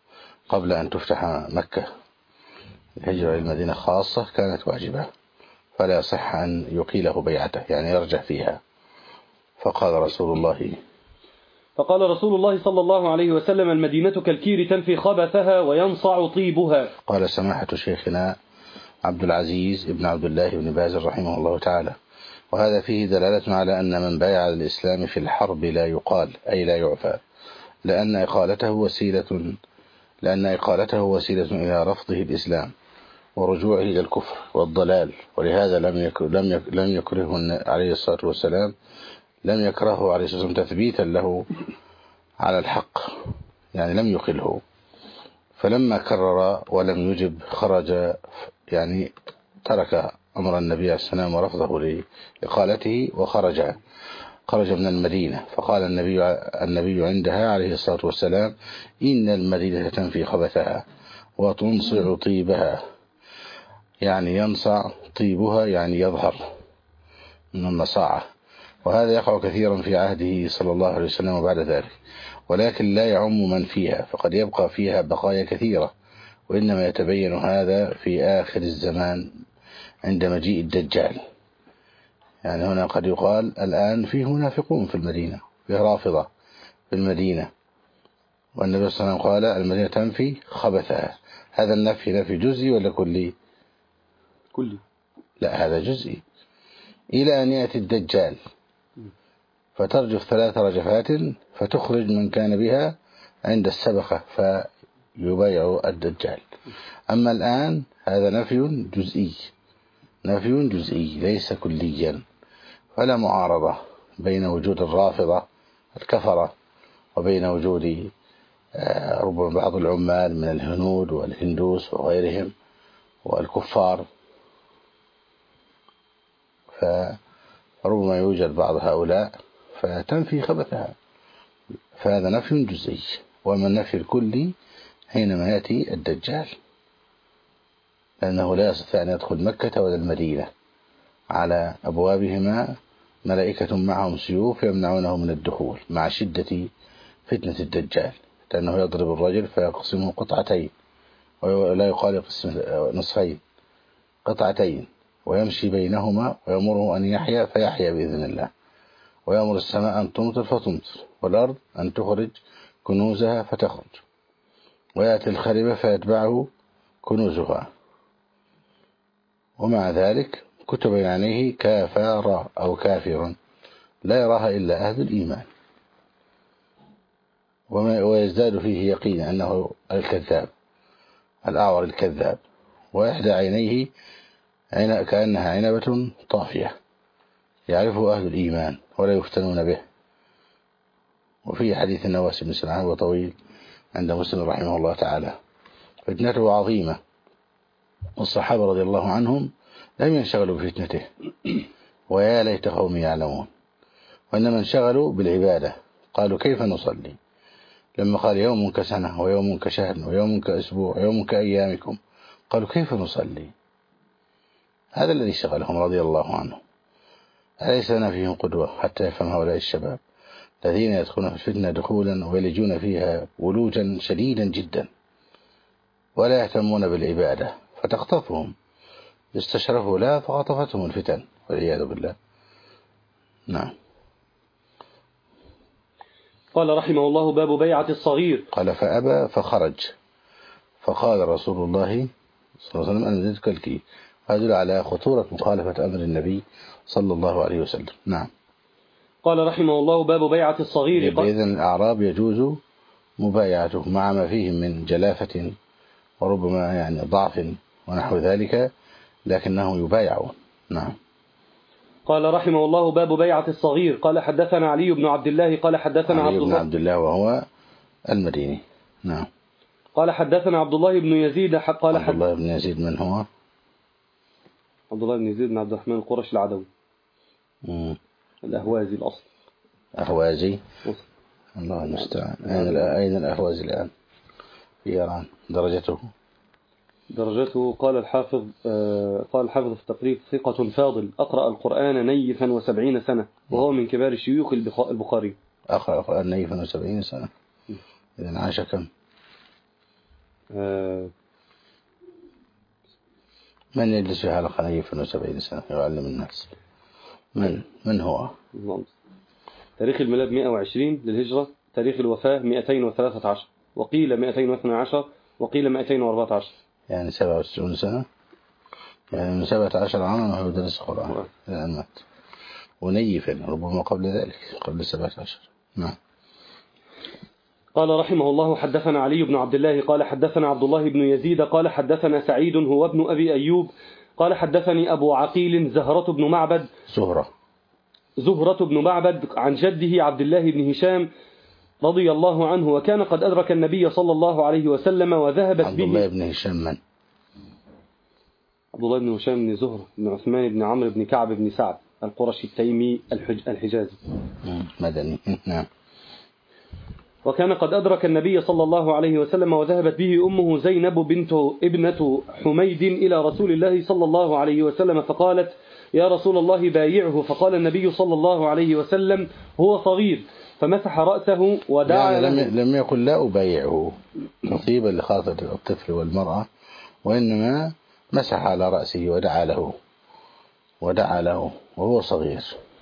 قبل أن تفتح مكة. الهجرة إلى المدينة خاصة كانت واجبة، فلا يصح أن يقيله بيعته، يعني يرجع فيها. فقال رسول الله فقال رسول الله صلى الله عليه وسلم: المدينة كالكير تنفي خبثها وينصع طيبها. قال سماحة شيخنا عبد العزيز ابن عبد الله بن باز رحمه الله تعالى: وهذا فيه دلالة على أن من بايع على الإسلام في الحرب لا يقال، أي لا يعفى، لأن إقالته وسيلة لأن إقالته وسيلة إلى رفضه الإسلام ورجوعه إلى الكفر والضلال. ولهذا لم يكره لم يك لم يكرهه عليه الصلاة والسلام لم يكرهه عليه الصلاة والسلام تثبيتا له على الحق، يعني لم يقله. فلما كرر ولم يجب خرج، يعني ترك أمر النبي عليه السلام ورفضه لإقالته وخرج خرج من المدينة. فقال النبي النبي عندها عليه الصلاة والسلام: إن المدينة تنفي خبثها وتنصع طيبها، يعني ينصع طيبها، يعني يظهر من النصاعة. وهذا يقع كثيرا في عهده صلى الله عليه وسلم وبعد ذلك، ولكن لا يعم من فيها، فقد يبقى فيها بقايا كثيرة، وإنما يتبين هذا في آخر الزمان عند مجيء الدجال. يعني هنا قد يقال الآن فيه منافقون في المدينة، فيه رافضة في المدينة، والنبي صلى الله عليه وسلم قال: المدينة تنفي خبثها. هذا النفي نفي جزئي ولا كلي؟ كلي. لا، هذا جزئي، إلى أن يأتي الدجال فترجف ثلاث رجفات فتخرج من كان بها عند السبخة فيبايع الدجال. أما الآن هذا نفي جزئي، نفي جزئي ليس كليا، فلا معارضة بين وجود الرافضة الكفرة وبين وجود ربما بعض العمال من الهنود والهندوس وغيرهم والكفار، فربما يوجد بعض هؤلاء فتنفي خبثها، فهذا نفي جزئي. وما النفي الكلي حينما يأتي الدجال، لأنه لا يستطيع أن يدخل مكة ولا المدينة، على أبوابهما ملائكة معهم سيوف يمنعونه من الدخول مع شدة فتنة الدجال، لأنه يضرب الرجل فيقسمه قطعتين، ولا يقال يقسم نصفين، قطعتين، ويمشي بينهما ويأمره أن يحيا فيحيا بإذن الله، ويأمر السماء أن تمطر فتمطر، والأرض أن تخرج كنوزها فتخرج، ويأتي الخربة فيتبعه كنوزها. ومع ذلك كتب عليه كافر أو كافر لا يراها إلا أهل الإيمان، ويزداد فيه يقين أنه الكذاب الأعور الكذاب، وإحدى عينيه كأنها عنبة طافية يعرفه أهل الإيمان ولا يفتنون به. وفي حديث النواس بن سمعان وطويل عند مسلم رحمه الله تعالى: فتنته عظيمة، والصحابة رضي الله عنهم لم ينشغلوا بفتنته، ويا ليت قوم يعلمون، وإنما انشغلوا بالعبادة. قالوا: كيف نصلي؟ لما قال: يوم كسنة ويوم كشهر ويوم كأسبوع ويوم كأيامكم، قالوا: كيف نصلي؟ هذا الذي شغلهم رضي الله عنهم. أليس لنا فيهم قدوة حتى يفهم هؤلاء الشباب الذين يدخلون في الفتنة دخولا ويلجون فيها ولوجا شديدا جدا، ولا يهتمون بالعبادة، فتخطفهم، استشرفوا لا فخطفتهم الفتن والعياذ بالله. نعم. قال رحمه الله: باب بيعة الصغير. قال: فأبى فخرج، فقال رسول الله صلى الله عليه وسلم: أنا ذلك الكي. هذا على خطورة مخالفة أمر النبي صلى الله عليه وسلم. نعم. قال رحمه الله: باب بيعة الصغير. بإذن الأعراب يجوز مبايعته مع ما فيهم من جلافة وربما يعني ضعف ونحو ذلك، لكنه يبايعون. نعم. قال رحمه الله: باب بيعة الصغير. قال حدثنا علي بن عبد الله قال حدثنا علي عبد بن الله عبد الله وهو المديني. نعم. قال حدثنا عبد الله بن يزيد قال عبد الله بن يزيد من هو؟ عبد الله بن يزيد بن عبد الرحمن القرشي العدوي مم. الأهوازي الأصل. أهوازي. الله المستعان. أين أين الأهوازي الآن؟ في إيران. درجته درجته قال الحافظ آه قال الحافظ في التقريب: ثقة فاضل، أقرأ القرآن نيفا وسبعين سنة، وهو من كبار شيوخ البخاري. أقرأ القرآن نيفا وسبعين سنة، إذن عاش كم؟ آه من يجلس في حلقة نيفا وسبعين سنة يعلم الناس؟ من من هو؟ تاريخ الميلاد مئة وعشرين للهجرة، تاريخ الوفاة مئتين وثلاثة عشر، وقيل مئتين واثني عشر، وقيل مئتين وأربعة عشر. يعني سبعة وتسعون سنة، يعني من سبعة عشر عاما وهو يدرس القرآن إلى أن مات، ونيفا ربما قبل ذلك قبل سبعة عشر. نعم. قال رحمه الله: حدثنا علي بن عبد الله قال حدثنا عبد الله بن يزيد قال حدثنا سعيد هو ابن أبي أيوب قال حدثني أبو عقيل زهرة بن معبد زهرة زهرة بن معبد عن جده عبد الله بن هشام رضي الله عنه، وكان قد أدرك النبي صلى الله عليه وسلم وذهبت به. عبد الله بن هشام من؟ عبد الله بن هشام بن زهرة بن عثمان بن عمرو بن كعب بن سعد القرشي التيمي الحج الحجازي مدني. نعم. وكان قد أدرك النبي صلى الله عليه وسلم وذهبت به أمه زينب بنت ابنة حميد إلى رسول الله صلى الله عليه وسلم فقالت: يا رسول الله بايعه. فقال النبي صلى الله عليه وسلم: هو صغير. فمسح رأسه ودعا يعني له. لم يقل لا أبايعه تطيبا لخاطر الطفل والمرأة، وإنما مسح على رأسه ودعا له ودعا له وهو صغير.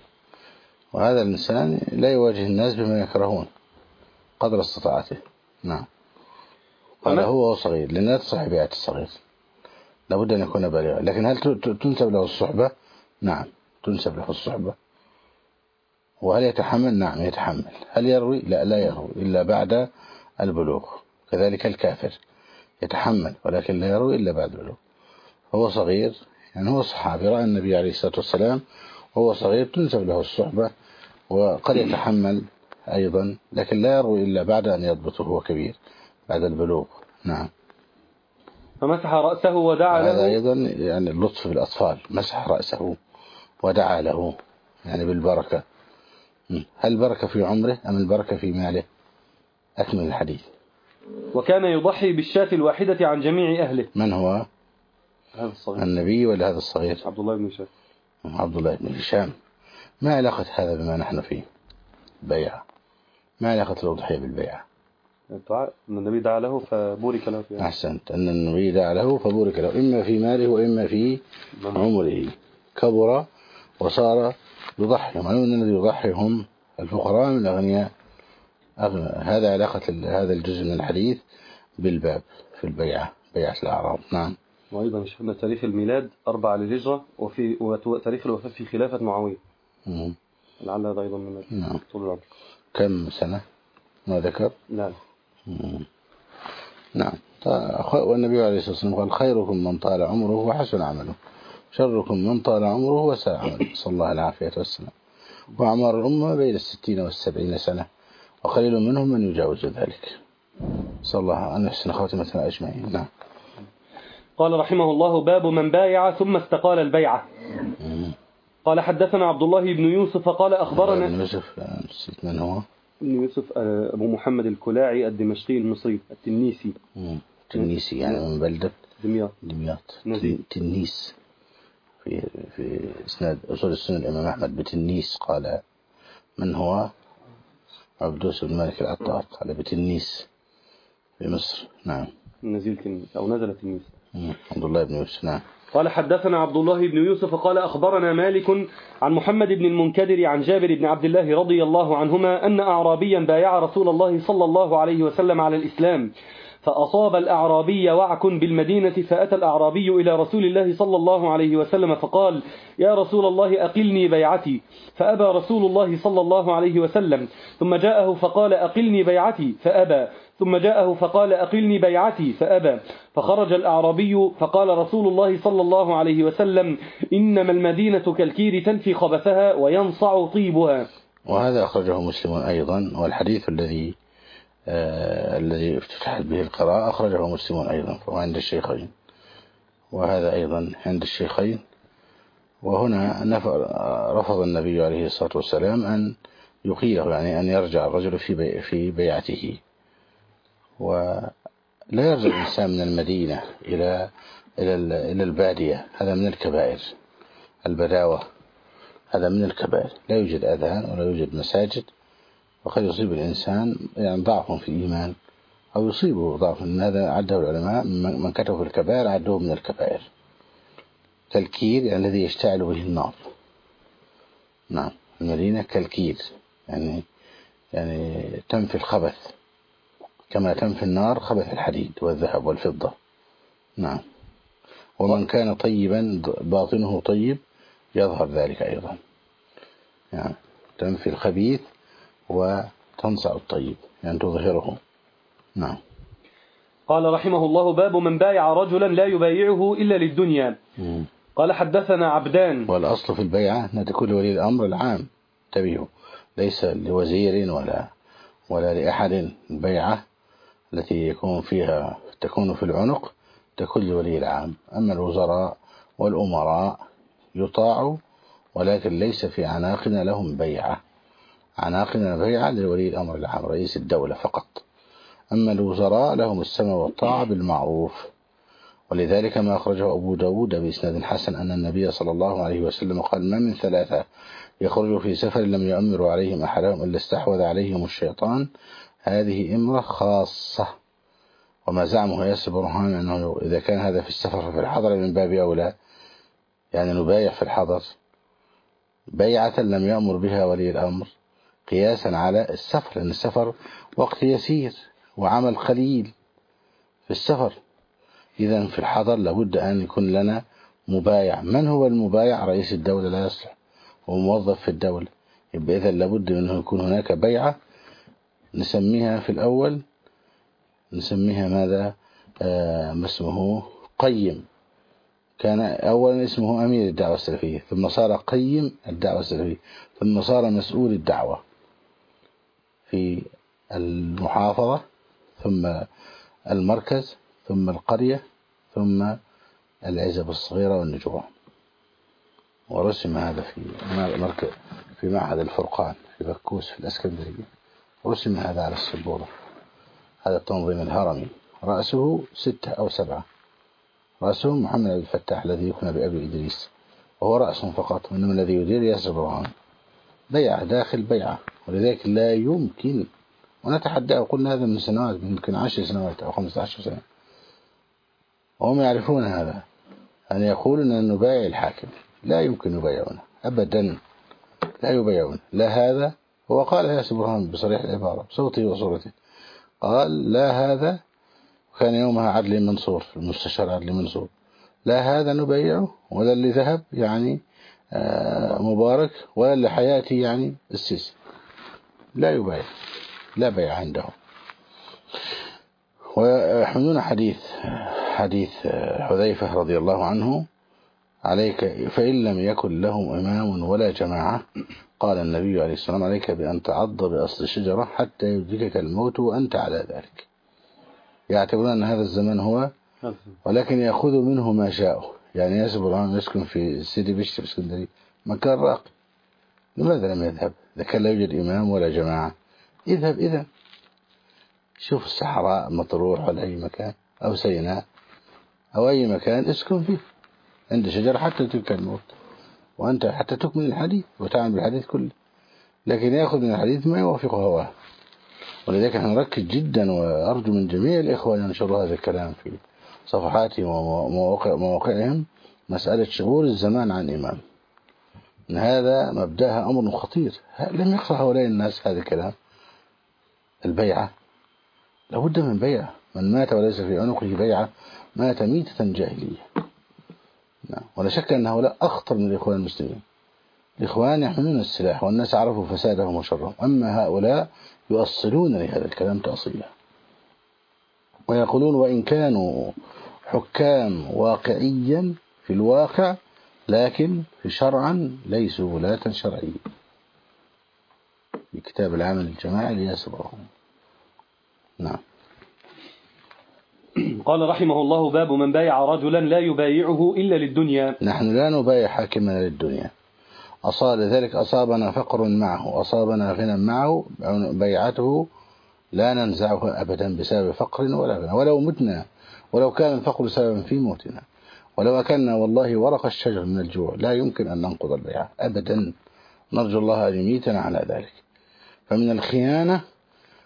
وهذا الإنسان لا يواجه الناس بما يكرهون قدر استطاعته. نعم. قال هو صغير لأن لا تصح بيعة الصغير، لابد أن يكون بالغا. لكن هل تنسب له الصحبة؟ نعم تنسب له الصحبة. وهل يتحمل؟ نعم يتحمل. هل يروي؟ لا لا يروي إلا بعد البلوغ. كذلك الكافر يتحمل ولكن لا يروي إلا بعد البلوغ. هو صغير يعني هو صحابي رأى النبي عليه الصلاة والسلام وهو صغير تنسب له الصحبة، وقد يتحمل أيضا لكن لا يروي إلا بعد أن يضبطه هو كبير بعد البلوغ. نعم. فمسح رأسه ودعا له. هذا أيضا يعني اللطف بالأطفال، مسح رأسه ودعا له يعني بالبركة. هل البركة في عمره أم البركة في ماله؟ أكمل الحديث. وكان يضحي بالشاة الواحدة عن جميع أهله. من هو؟ هذا الصغير. النبي ولا هذا الصغير؟ عبد الله بن هشام. عبد الله بن هشام. ما علاقة هذا بما نحن فيه؟ بيعة. ما علاقة الأضحية بالبيعة؟ الدعاء أن النبي دعا له فبورك له فيه. أحسنت، أن النبي دعا له فبورك له إما في ماله وإما في عمره. كبر وصار يضحي. معلوم أن الذي يضحي هم الفقراء من الأغنياء. هذا علاقة هذا الجزء من الحديث بالباب في البيعة، بيعة الأعراض. نعم. وأيضا شفنا تاريخ الميلاد أربعة للهجرة، وفي وتاريخ الوفاة في خلافة معاوية. لعل هذا أيضا من نعم. طول العمر. كم سنة ما ذكر؟ لا. نعم. والنبي عليه الصلاة والسلام قال: خيركم من طال عمره وحسن عمله، شركم من طال عمره وساء عمله، صلى الله العافية والسلام. وأعمار الأمة بين الستين والسبعين سنة، وقليل منهم من يجاوز ذلك. صلى الله أن يحسن خواتمتنا أجمعين. نعم. قال رحمه الله: باب من بايع ثم استقال البيعة. قال حدثنا عبد الله بن يوسف قال أخبرنا ابن يوسف. من هو؟ ابن يوسف أبو محمد الكلاعي الدمشقي المصري التنيسي. تنيسي يعني من بلدة دمياط. دمياط. تنيس في في إسناد أصول السنة الإمام أحمد بتنيس. قال من هو؟ عبدوس بن مالك العطار قال بتنيس في مصر. نعم. نزل تنيس أو نزل تنيس. عبد الله بن يوسف. نعم. قال حدثنا عبد الله بن يوسف قال أخبرنا مالك عن محمد بن المنكدر عن جابر بن عبد الله رضي الله عنهما أن أعرابيا بايع رسول الله صلى الله عليه وسلم على الإسلام، فأصاب الأعرابي وعك بالمدينة، فأتى الأعرابي إلى رسول الله صلى الله عليه وسلم فقال: يا رسول الله أقلني بيعتي. فأبى رسول الله صلى الله عليه وسلم، ثم جاءه فقال: أقلني بيعتي، فأبى، ثم جاءه فقال: أقلني بيعتي، فأبى. فخرج الأعرابي فقال رسول الله صلى الله عليه وسلم: إنما المدينة كالكير تنفي خبثها وينصع طيبها. وهذا أخرجه مسلم أيضا، والحديث الذي آه الذي افتتحت به القراءة أخرجه مسلم أيضا، فهو عند الشيخين، وهذا أيضا عند الشيخين. وهنا رفض النبي عليه الصلاة والسلام أن يقيله، يعني أن يرجع الرجل في بي في بيعته. ولا يرجع الإنسان من المدينة إلى إلى إلى البادية، هذا من الكبائر. البداوة هذا من الكبائر. لا يوجد أذان ولا يوجد مساجد، وقد يصيب الإنسان يعني ضعف في الإيمان أو يصيبه ضعف. إن هذا عده العلماء من كتبوا في الكبائر عدوه من الكبائر. كالكير يعني الذي يشتعل به النار. نعم المدينة كالكير يعني يعني تنفي الخبث كما تنفي النار خبث الحديد والذهب والفضة. نعم. ومن كان طيبا باطنه طيب يظهر ذلك أيضا، يعني تنفي الخبيث وتنصع الطيب يعني تظهره. نعم. قال رحمه الله: باب من بايع رجلا لا يبايعه إلا للدنيا. م. قال حدثنا عبدان. والأصل في البيعة أن تكون لولي الأمر العام، انتبهوا، ليس لوزير ولا ولا لأحد. البيعة التي يكون فيها تكون في العنق تكون لولي العام. أما الوزراء والأمراء يطاعوا ولكن ليس في عناقنا لهم بيعة. عناقنا بيعة لولي الأمر العام رئيس الدولة فقط. أما الوزراء لهم السمع والطاعة بالمعروف. ولذلك ما أخرجه أبو داود بإسناد حسن أن النبي صلى الله عليه وسلم قال: ما من ثلاثة يخرجوا في سفر لم يؤمروا عليهم أحدهم إلا استحوذ عليهم الشيطان. هذه إمرة خاصة. وما زعمه ياسر برهان أنه إذا كان هذا في السفر ففي الحضر من باب أولى، يعني نبايع في الحضر بيعة لم يأمر بها ولي الأمر قياسا على السفر، لأن السفر وقت يسير وعمل قليل في السفر. إذن في الحضر لابد أن يكون لنا مبايع. من هو المبايع؟ رئيس الدولة لا يصلح، هو موظف في الدولة. يبقى إذن لابد أنه يكون هناك بيعة نسميها في الأول نسميها ماذا؟ آه اسمه قيم. كان أولا اسمه أمير الدعوة السلفية، ثم صار قيم الدعوة السلفية، ثم صار مسؤول الدعوة في المحافظة، ثم المركز، ثم القرية، ثم العزب الصغيرة والنجوع. ورسم هذا في مركز في معهد الفرقان في بكوس في الإسكندرية، رسم هذا على السبورة. هذا التنظيم الهرمي رأسه ستة أو سبعة. رأسه محمد عبد الفتاح الذي يكنى بأبي إدريس، وهو رأس فقط، وإنما الذي يدير ياسر برهان. بيعة داخل بيعة. ولذلك لا يمكن، ونتحدى وقلنا هذا من سنوات، يمكن عشر سنوات أو خمسة عشر سنة، وهم يعرفون هذا، أن يقولون أن نبايع الحاكم. لا يمكن يبايعونه أبدا، لا يبايعون لا هذا. هو قال ياسر برهان بصريح العبارة بصوته وصورته، قال: لا هذا. وكان يومها عدلي منصور المستشار عدلي منصور: لا هذا نبايعه، ولا اللي ذهب يعني مبارك، ولا اللي حياتي يعني السيسي. لا يبايع، لا بيع عندهم. ويحملون حديث حديث حذيفة رضي الله عنه: عليك فإن لم يكن لهم إمام ولا جماعة، قال النبي عليه السلام: عليك بأن تعض بأصل الشجرة حتى يدركك الموت وأنت على ذلك. يعتبرون أن هذا الزمان هو، ولكن يأخذوا منه ما شاءوا. يعني ياسر برهان يسكن في سيدي بشر اسكندرية، مكان راقي، لماذا لم يذهب إذا كان لا يوجد إمام ولا جماعة؟ اذهب إذا، شوف الصحراء مطروح ولا أي مكان أو سيناء أو أي مكان اسكن فيه عند شجرة حتى تلك الموت وأنت حتى تكمل الحديث وتعمل بالحديث كله. لكن يأخذ من الحديث ما يوافق هواه. ولذلك نركز جدا، وأرجو من جميع الإخوة أن ينشروا هذا الكلام في صفحاتهم ومواقعهم، مسألة شغول الزمان عن إمام. إن هذا مبدأها أمر خطير. لم يقرأ هؤلاء الناس هذا الكلام. البيعة لابد من بيعة. من مات وليس في عنقه بيعة مات ميتة جاهلية. ولا شك أن هؤلاء أخطر من الإخوان المسلمين. الإخوان يحملون السلاح والناس عرفوا فسادهم وشرهم، أما هؤلاء يؤصلون لهذا الكلام تأصيلا، ويقولون وإن كانوا حكام واقعيا في الواقع، لكن في شرعا ليسوا ولاة شرعية. بكتاب العمل الجماعي لياسر برهان. نعم. قال رحمه الله: باب من بايع رجلا لا يبايعه إلا للدنيا. نحن لا نبايع حاكمنا للدنيا. أصاب ذلك أصابنا فقر معه، أصابنا غنى معه، بيعته لا ننزعه أبدا بسبب فقر ولا غنى، ولو متنا، ولو كان الفقر سببا في موتنا، ولو أكلنا والله ورق الشجر من الجوع، لا يمكن أن ننقض البيعة أبدا. نرجو الله أن يميتنا على ذلك. فمن الخيانة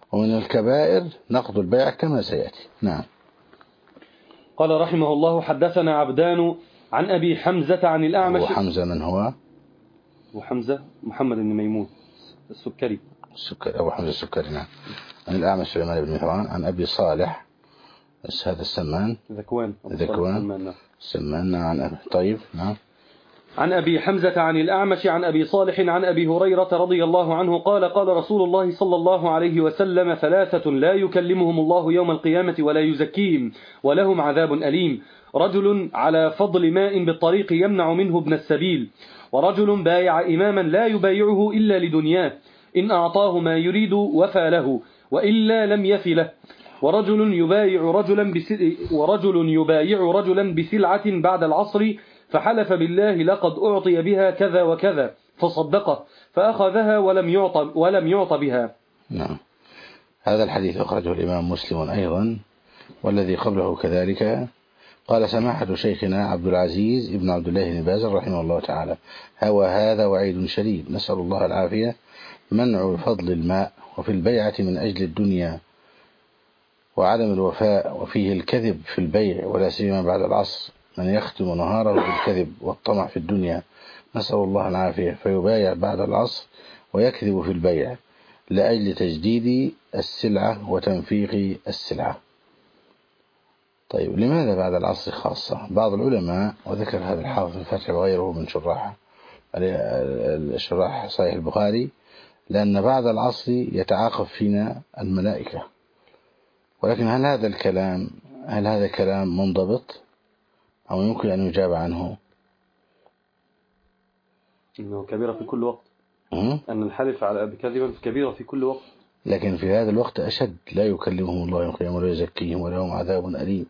ومن الكبائر نقض البيع كما سيأتي. نعم. قال رحمه الله: حدثنا عبدان عن أبي حمزة عن الأعمش. أبو حمزة من هو؟ أبو حمزة محمد بن ميمون السكري. السكري أبو حمزة السكري. نعم. عن الأعمش سليمان بن مهران عن أبي صالح بس هذا السمان ذكوان ذكوان سمان. عن أبي طيب. نعم. عن أبي حمزة عن الأعمش عن أبي صالح عن أبي هريرة رضي الله عنه قال: قال رسول الله صلى الله عليه وسلم: ثلاثة لا يكلمهم الله يوم القيامة ولا يزكيهم ولهم عذاب أليم: رجل على فضل ماء بالطريق يمنع منه ابن السبيل، ورجل بايع إماما لا يبايعه إلا لدنياه، إن أعطاه ما يريد وفى له وإلا لم يف له، ورجل يبايع رجلا بسل... ورجل يبايع رجلا بسلعة بعد العصر فحلف بالله لقد أعطي بها كذا وكذا فصدقه فأخذها ولم يعط ولم يعط بها. نعم. هذا الحديث أخرجه الإمام مسلم أيضا، والذي قبله كذلك. قال سماحة شيخنا عبد العزيز ابن عبد الله بن باز رحمه الله تعالى: هو هذا وعيد شديد، نسأل الله العافية، منع فضل الماء وفي البيعة من أجل الدنيا وعدم الوفاء، وفيه الكذب في البيع ولا سيما بعد العصر، من يختم نهاره بالكذب والطمع في الدنيا، نسأل الله العافية، فيبايع بعد العصر ويكذب في البيع لأجل تجديد السلعة وتنفيق السلعة. طيب، لماذا بعد العصر خاصة؟ بعض العلماء، وذكر هذا الحافظ الفتح وغيره من شراح الشراح صحيح البخاري، لأن بعد العصر يتعاقب فينا الملائكة. ولكن هل هذا الكلام هل هذا كلام منضبط أو يمكن أن يجاب عنه؟ إنه كبيرة في كل وقت. أن الحلف على بكذبا كبيرة في كل وقت، لكن في هذا الوقت أشد: لا يكلمهم الله يوم القيامة ولا يزكيهم ولهم عذاب أليم.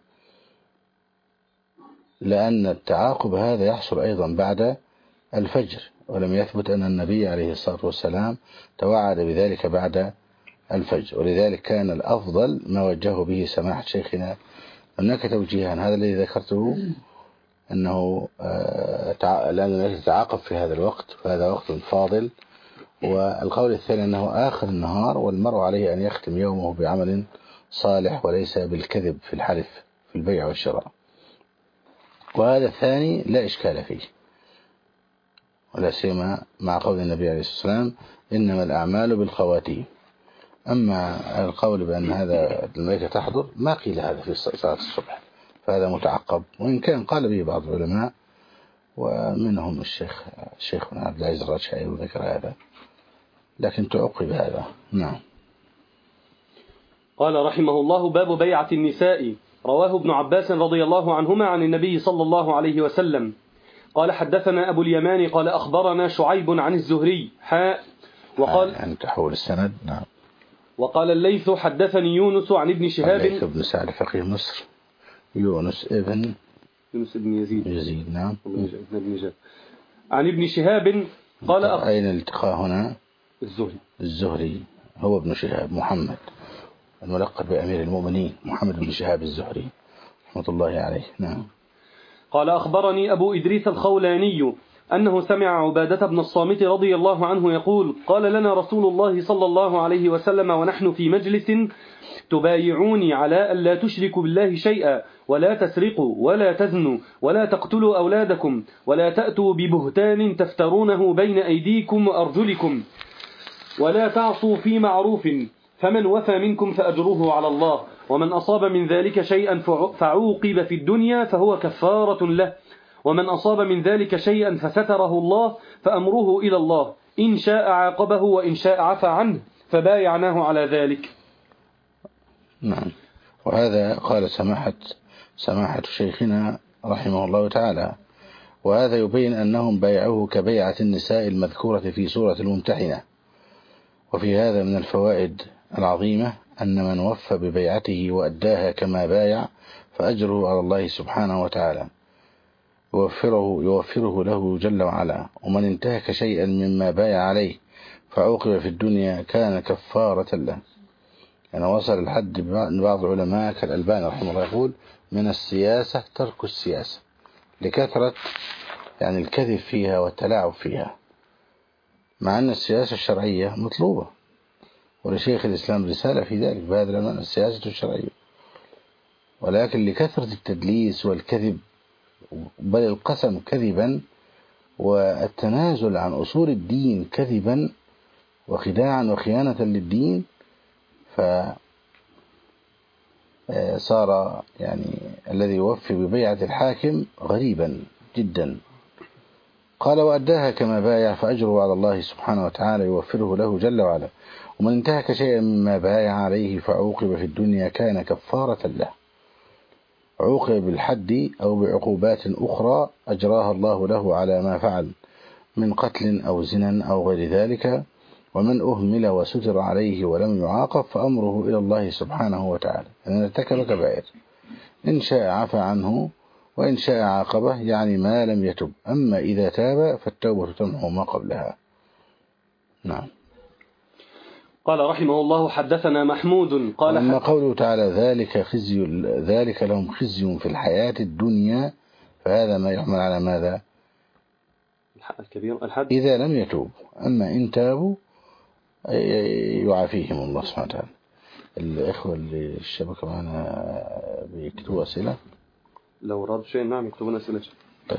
لأن التعاقب هذا يحصل أيضا بعد الفجر، ولم يثبت أن النبي عليه الصلاة والسلام توعد بذلك بعد الفجر، ولذلك كان الأفضل ما وجهه به سماحة شيخنا. هناك توجيهان: هذا الذي ذكرته أنه لأنه يتعاقب في هذا الوقت فهذا وقت فاضل، والقول الثاني أنه آخر النهار والمرء عليه أن يختم يومه بعمل صالح وليس بالكذب في الحلف في البيع والشراء. وهذا الثاني لا إشكال فيه، ولا سيما مع قول النبي عليه الصلاة والسلام: إنما الأعمال بالخواتيم. أما القول بأن هذا الملائكة تحضر، ما قيل هذا في صلاة الصبح، فهذا متعقب، وإن كان قال به بعض العلماء ومنهم الشيخ الشيخ عبد العزيز الرشحي وذكر هذا، لكن تعقب هذا. نعم. قال رحمه الله: باب بيعة النساء. رواه ابن عباس رضي الله عنهما عن النبي صلى الله عليه وسلم قال: حدثنا أبو اليمان قال أخبرنا شعيب عن الزهري حاء وقال يعني تحول السند. نعم. وقال الليث: حدثني يونس عن ابن شهاب. الليث بن سعد فقيه مصر. يونس ابن يونس ابن يزيد يزيد. نعم. عن ابن شهاب قال أخ... أين الالتقاء هنا؟ الزهري. الزهري هو ابن شهاب محمد الملقب بأمير المؤمنين محمد بن شهاب الزهري رحمة الله عليه. نعم. قال أخبرني أبو إدريس الخولاني أنه سمع عبادة بن الصامت رضي الله عنه يقول: قال لنا رسول الله صلى الله عليه وسلم ونحن في مجلس: تبايعوني على ألا تشركوا بالله شيئا ولا تسرقوا ولا تزنوا ولا تقتلوا أولادكم ولا تأتوا ببهتان تفترونه بين أيديكم وأرجلكم ولا تعصوا في معروف، فمن وفى منكم فأجره على الله، ومن أصاب من ذلك شيئا فعوقب في الدنيا فهو كفارة له، ومن أصاب من ذلك شيئا فستره الله فأمره إلى الله، إن شاء عاقبه وإن شاء عفى عنه، فبايعناه على ذلك. نعم. وهذا قال سماحة سماحة شيخنا رحمه الله تعالى، وهذا يبين أنهم بايعوه كبيعة النساء المذكورة في سورة الممتحنة. وفي هذا من الفوائد العظيمة أن من وفى ببيعته وأداها كما بايع فأجره على الله سبحانه وتعالى، يوفره, يوفره له جل وعلا. ومن انتهك شيئا مما بايع عليه فعوقب في الدنيا كان كفارة له. يعني وصل الحد بعض العلماء كالألباني رحمه الله يقول: من السياسة ترك السياسة، لكثرة يعني الكذب فيها والتلاعب فيها، مع أن السياسة الشرعية مطلوبة ولشيخ الإسلام رسالة في ذلك بهذا المعنى السياسة الشرعية، ولكن لكثرة التدليس والكذب بل القسم كذبا والتنازل عن أصول الدين كذبا وخداعا وخيانة للدين، فصار يعني الذي يوفي ببيعة الحاكم غريبا جدا. قال وأداها كما بايع فأجره على الله سبحانه وتعالى يوفره له جل وعلا، ومن انتهك شيئا مما بايع عليه فعوقب في الدنيا كان كفارة له، عوقب بالحد أو بعقوبات أخرى أجراها الله له على ما فعل من قتل أو زنا أو غير ذلك. ومن أهمل وستر عليه ولم يعاقب فأمره إلى الله سبحانه وتعالى، إن ارتكب كبائر إن شاء عفى عنه وإن شاء عاقبه، يعني ما لم يتب، أما إذا تاب فالتوبة تمحو ما قبلها. نعم. قال رحمه الله حدثنا محمود قال أما قوله تعالى ذلك خزي ذلك لهم خزي في الحياة الدنيا، فهذا ما يحمل على ماذا؟ الكبير الحد إذا لم يتوب، أما إن تابوا يعافيهم الله سبحانه وتعالى. الإخوة اللي الشبكة معنا بيكتبوا أسئلة، لو رد شيء نعم يكتبون أسئلة. طيب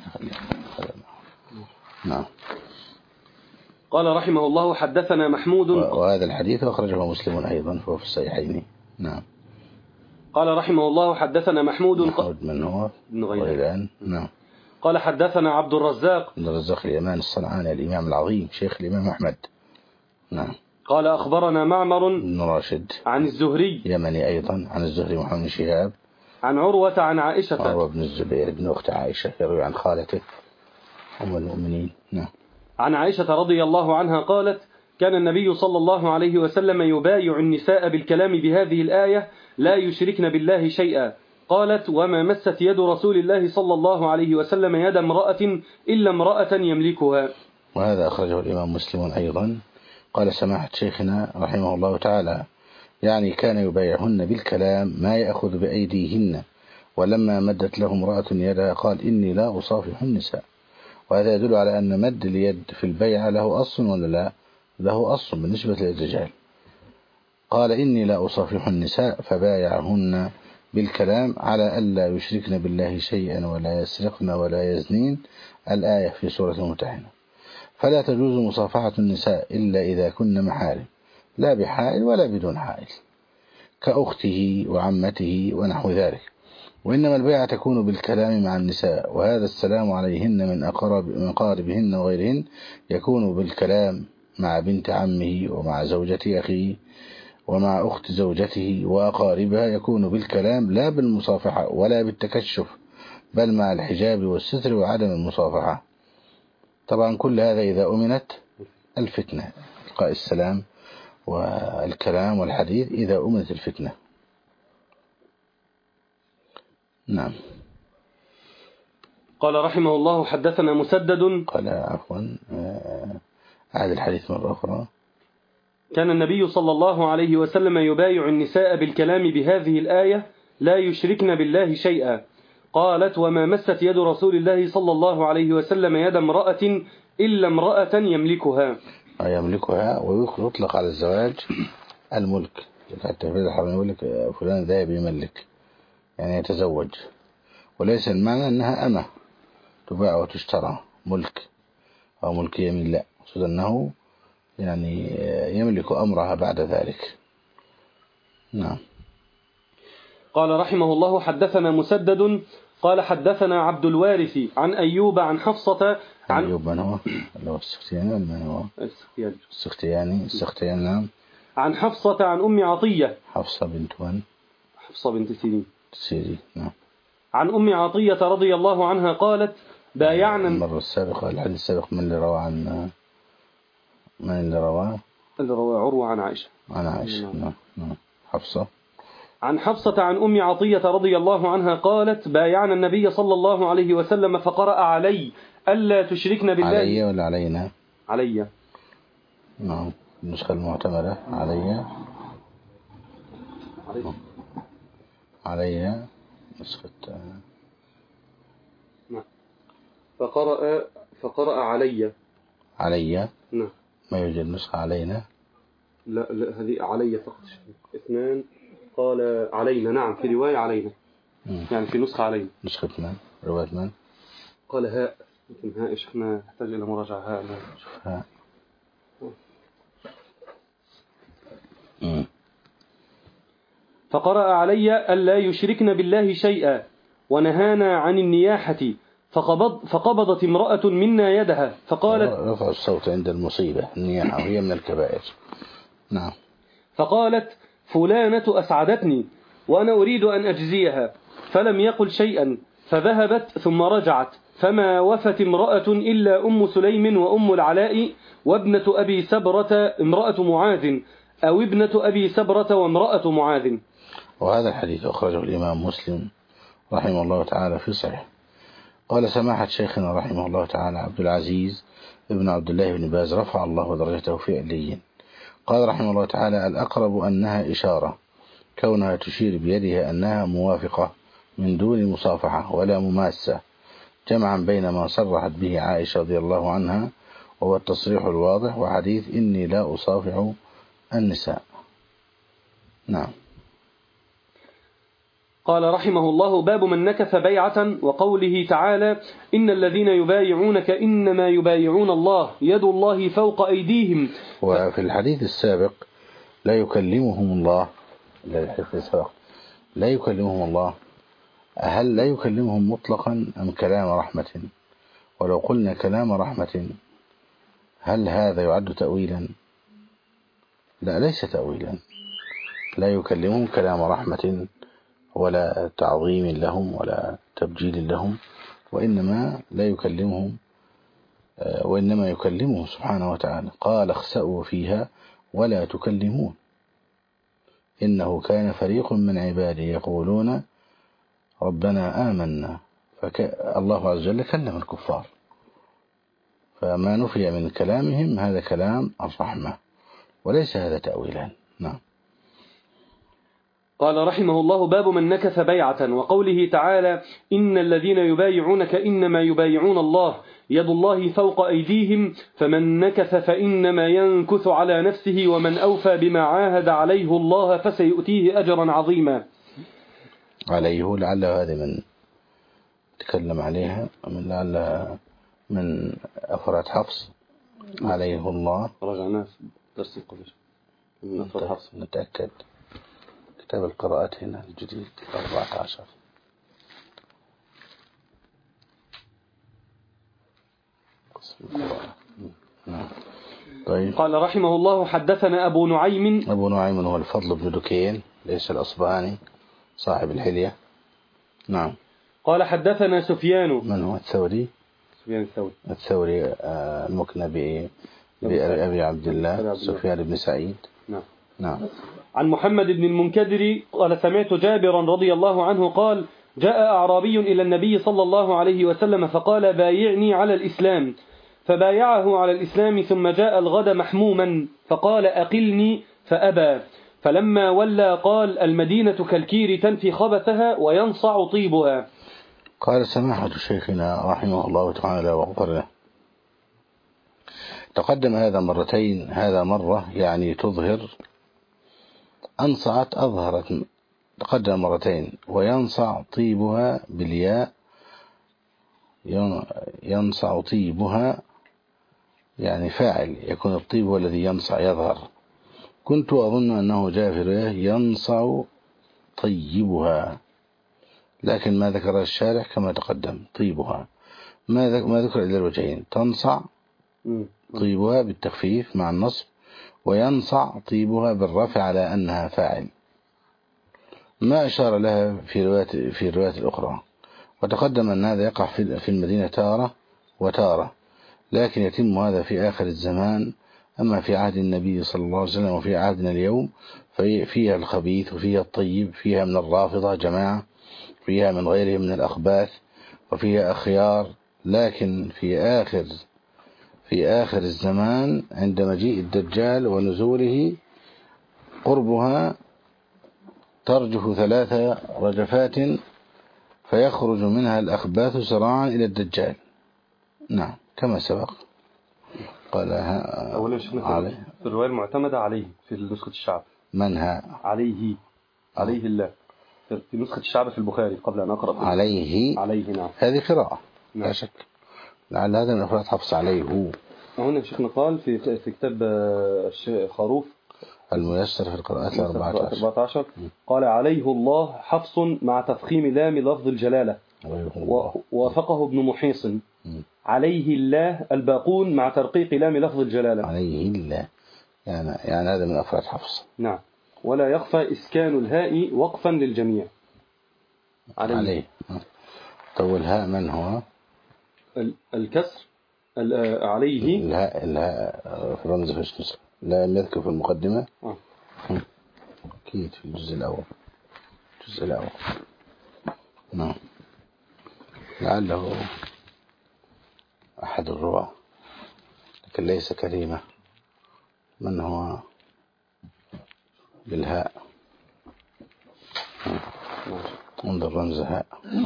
نعم. قال رحمه الله حدثنا محمود، وهذا الحديث أخرجه مسلم أيضا فهو في الصحيحين. نعم. قال رحمه الله حدثنا محمود محمود من هو بن غيلان. نعم. قال حدثنا عبد الرزاق عبد الرزاق اليمان الصنعاني الإمام العظيم شيخ الإمام أحمد. نعم. قال أخبرنا معمر بن راشد عن الزهري يمني أيضا عن الزهري محمد بن شهاب عن عروة عن عائشة عروة بن الزبير بن أخت عائشة يروي عن خالته أم المؤمنين. نعم. عن عائشة رضي الله عنها قالت كان النبي صلى الله عليه وسلم يبايع النساء بالكلام بهذه الآية لا يشركن بالله شيئا. قالت وما مست يد رسول الله صلى الله عليه وسلم يد امرأة إلا امرأة يملكها. وهذا أخرجه الإمام مسلم أيضا. قال سماحة شيخنا رحمه الله تعالى يعني كان يبايعهن بالكلام ما يأخذ بأيديهن، ولما مدت له امرأة يدها قال إني لا أصافح النساء. وهذا يدل على أن مد اليد في البيع له أصل ولا لا؟ له أصل بالنسبة للرجال. قال إني لا أصافح النساء فبايعهن بالكلام على ألا يشركن بالله شيئا ولا يسرقن ولا يزنين، الآية في سورة الممتحنة. فلا تجوز مصافحة النساء إلا إذا كن محارم، لا بحائل ولا بدون حائل كأخته وعمته ونحو ذلك، وإنما البيعة تكون بالكلام مع النساء، وهذا السلام عليهن من أقارب من قاربهن وغيرهن يكون بالكلام مع بنت عمه ومع زوجة أخيه ومع أخت زوجته وأقاربها يكون بالكلام لا بالمصافحة ولا بالتكشف، بل مع الحجاب والستر وعدم المصافحة. طبعا كل هذا إذا أمنت الفتنة، إلقاء السلام والكلام والحديث إذا أمنت الفتنة. نعم. قال رحمه الله حدثنا مسدد قال عفوا أعد الحديث مرة أخرى. كان النبي صلى الله عليه وسلم يبايع النساء بالكلام بهذه الآية لا يشركن بالله شيئا. قالت وما مست يد رسول الله صلى الله عليه وسلم يد امرأة إلا امرأة يملكها. يملكها ويطلق على الزواج الملك، حتى في الحرم يقول لك فلان ذاهب يملك يعني يتزوج، وليس المعنى أنها أمة تباع وتشترى ملك أو ملك يمين، لا، أقصد أنه يعني يملك أمرها بعد ذلك. نعم. قال رحمه الله حدثنا مسدد قال حدثنا عبد الوارث عن أيوب عن حفصة عن أيوب من هو؟ اللي هو السختياني ولا من هو؟ السختياني السختياني السختياني نعم. عن حفصة عن أم عطية. حفصة بنت من؟ حفصة بنت سيرين. سيرين نعم. عن أم عطية رضي الله عنها قالت بايعنا. المرة السابقة الحديث السابق من اللي روى عن من اللي رواه؟ اللي روى عروة عن عائشة. عن عائشة نعم. نعم. حفصة. عن حفصة عن أم عطية رضي الله عنها قالت بايعنا النبي صلى الله عليه وسلم فقرأ علي ألا تشركن بالله. علي ولا علينا؟ علي. نعم. النسخة المعتمدة علي. علي. علي نسخة. نعم. فقرأ فقرأ علي. علي. نعم. ما يوجد نسخة علينا. لا, لا هذه علي فقط. اثنان قال علينا. نعم في رواية علينا. مم. يعني في نسخة علينا. نسخة من رواية من؟ قال هاء. لكن هاء إيش احنا نحتاج إلى مراجعة. هاء هاء. فقرأ علي ألا يشركن بالله شيئا ونهانا عن النياحة فقبض فقبضت امرأة منا يدها فقالت رفع الصوت عند المصيبة. النياحة وهي من الكبائر. نعم. فقالت فلانة أسعدتني وأنا أريد أن أجزيها فلم يقل شيئا فذهبت ثم رجعت فما وفت امرأة إلا أم سليم وأم العلاء وابنة أبي سبرة امرأة معاذ أو ابنة أبي سبرة وامرأة معاذ. وهذا الحديث أخرجه الإمام مسلم رحمه الله تعالى في صحيح. قال سماحة شيخنا رحمه الله تعالى عبد العزيز ابن عبد الله بن باز رفع الله درجته في عليين. قال رحمه الله تعالى الأقرب أنها إشارة كونها تشير بيدها أنها موافقة من دون مصافحة ولا مماسة جمعا بين ما صرحت به عائشة رضي الله عنها وهو التصريح الواضح وحديث إني لا أصافح النساء. نعم. قال رحمه الله باب من نكث بيعة وقوله تعالى إن الذين يبايعونك إنما يبايعون الله يد الله فوق أيديهم. وفي الحديث السابق لا يكلمهم الله لا يكلمهم الله هل لا يكلمهم مطلقا أم كلام رحمة؟ ولو قلنا كلام رحمة هل هذا يعد تأويلا؟ لا ليس تأويلا. لا يكلمهم كلام رحمة ولا تعظيم لهم ولا تبجيل لهم وإنما لا يكلمهم وإنما يكلمهم سبحانه وتعالى. قال اخسأوا فيها ولا تكلمون إنه كان فريق من عبادي يقولون ربنا آمنا فالله عز وجل كلم الكفار فما نفي من كلامهم هذا كلام الرحمة وليس هذا تأويلا. نعم. قال رحمه الله باب من نكث بيعة وقوله تعالى إن الذين يبايعونك إنما يبايعون الله يد الله فوق أيديهم فمن نكث فإنما ينكث على نفسه ومن أوفى بما عاهد عليه الله فسيؤتيه أجرا عظيما. عليه لعل هذه من تكلم عليها من لعل من أفراد حفص عليه الله رجعنا في درس قبل من أفراد حفص نتأكد. كتاب القراءات هنا الجديد أربعة عشر. طيب. قال رحمه الله حدثنا أبو نعيم. أبو نعيم هو الفضل بن دكين ليس الأصبهاني صاحب الحلية. نعم. قال حدثنا سفيان. من هو الثوري؟ سفيان الثوري. الثوري المكنى بأبي عبد الله سفيان بن سعيد. نعم. نعم. عن محمد بن المنكدر قال سمعت جابرا رضي الله عنه قال جاء أعرابي إلى النبي صلى الله عليه وسلم فقال بايعني على الإسلام فبايعه على الإسلام ثم جاء الغد محموما فقال أقلني فأبى فلما ولى قال المدينة كالكير تنفي خبثها وينصع طيبها. قال سماحة شيخنا رحمه الله تعالى وغفر له تقدم هذا مرتين هذا مرة يعني تظهر أنصعت أظهرت تقدم مرتين وينصع طيبها بالياء ينصع طيبها يعني فاعل يكون الطيب هو الذي ينصع يظهر. كنت أظن أنه جاء في رواية ينصع طيبها لكن ما ذكر الشارح كما تقدم طيبها ما ما ذكر إلا الوجهين تنصع طيبها بالتخفيف مع النصب وينصع طيبها بالرفع على أنها فاعل ما أشار لها في روايات في الروايات الأخرى. وتقدم أن هذا يقع في المدينة تارة وتارة لكن يتم هذا في آخر الزمان. أما في عهد النبي صلى الله عليه وسلم وفي عهدنا اليوم فيها الخبيث وفيها الطيب فيها من الرافضة جماعة فيها من غيرهم من الأخباث وفيها أخيار لكن في آخر في آخر الزمان عند مجيء الدجال ونزوله قربها ترجف ثلاث رجفات فيخرج منها الأخباث سراعا إلى الدجال. نعم كما سبق. قال عليه في الرواية المعتمدة عليه في نسخة الشعب. منها عليه عليه الله في نسخة الشعب في البخاري قبل أن أقرأ عليه. عليه نعم. هذه قراءة لا نعم. شك. لعل هذا من أفراد حفص عليه. هنا شيخنا قال في في كتاب خروف الميسر في القراءات الأربعة عشر قال عليه الله حفص مع تفخيم لام لفظ الجلالة ووافقه ابن محيص. عليه الله الباقون مع ترقيق لام لفظ الجلالة. عليه الله يعني, يعني هذا من أفراد حفص. نعم. ولا يخفى إسكان الهاء وقفا للجميع. عليه, عليه. طول الهاء من هو الكسر عليه الهاء الهاء في رمز في الشمس لا يذكر في المقدمة. آه. أكيد في الجزء الأول الجزء الأول نعم. لعله أحد الرواة لكن ليس كريمة. من هو بالهاء انظر رمز هاء.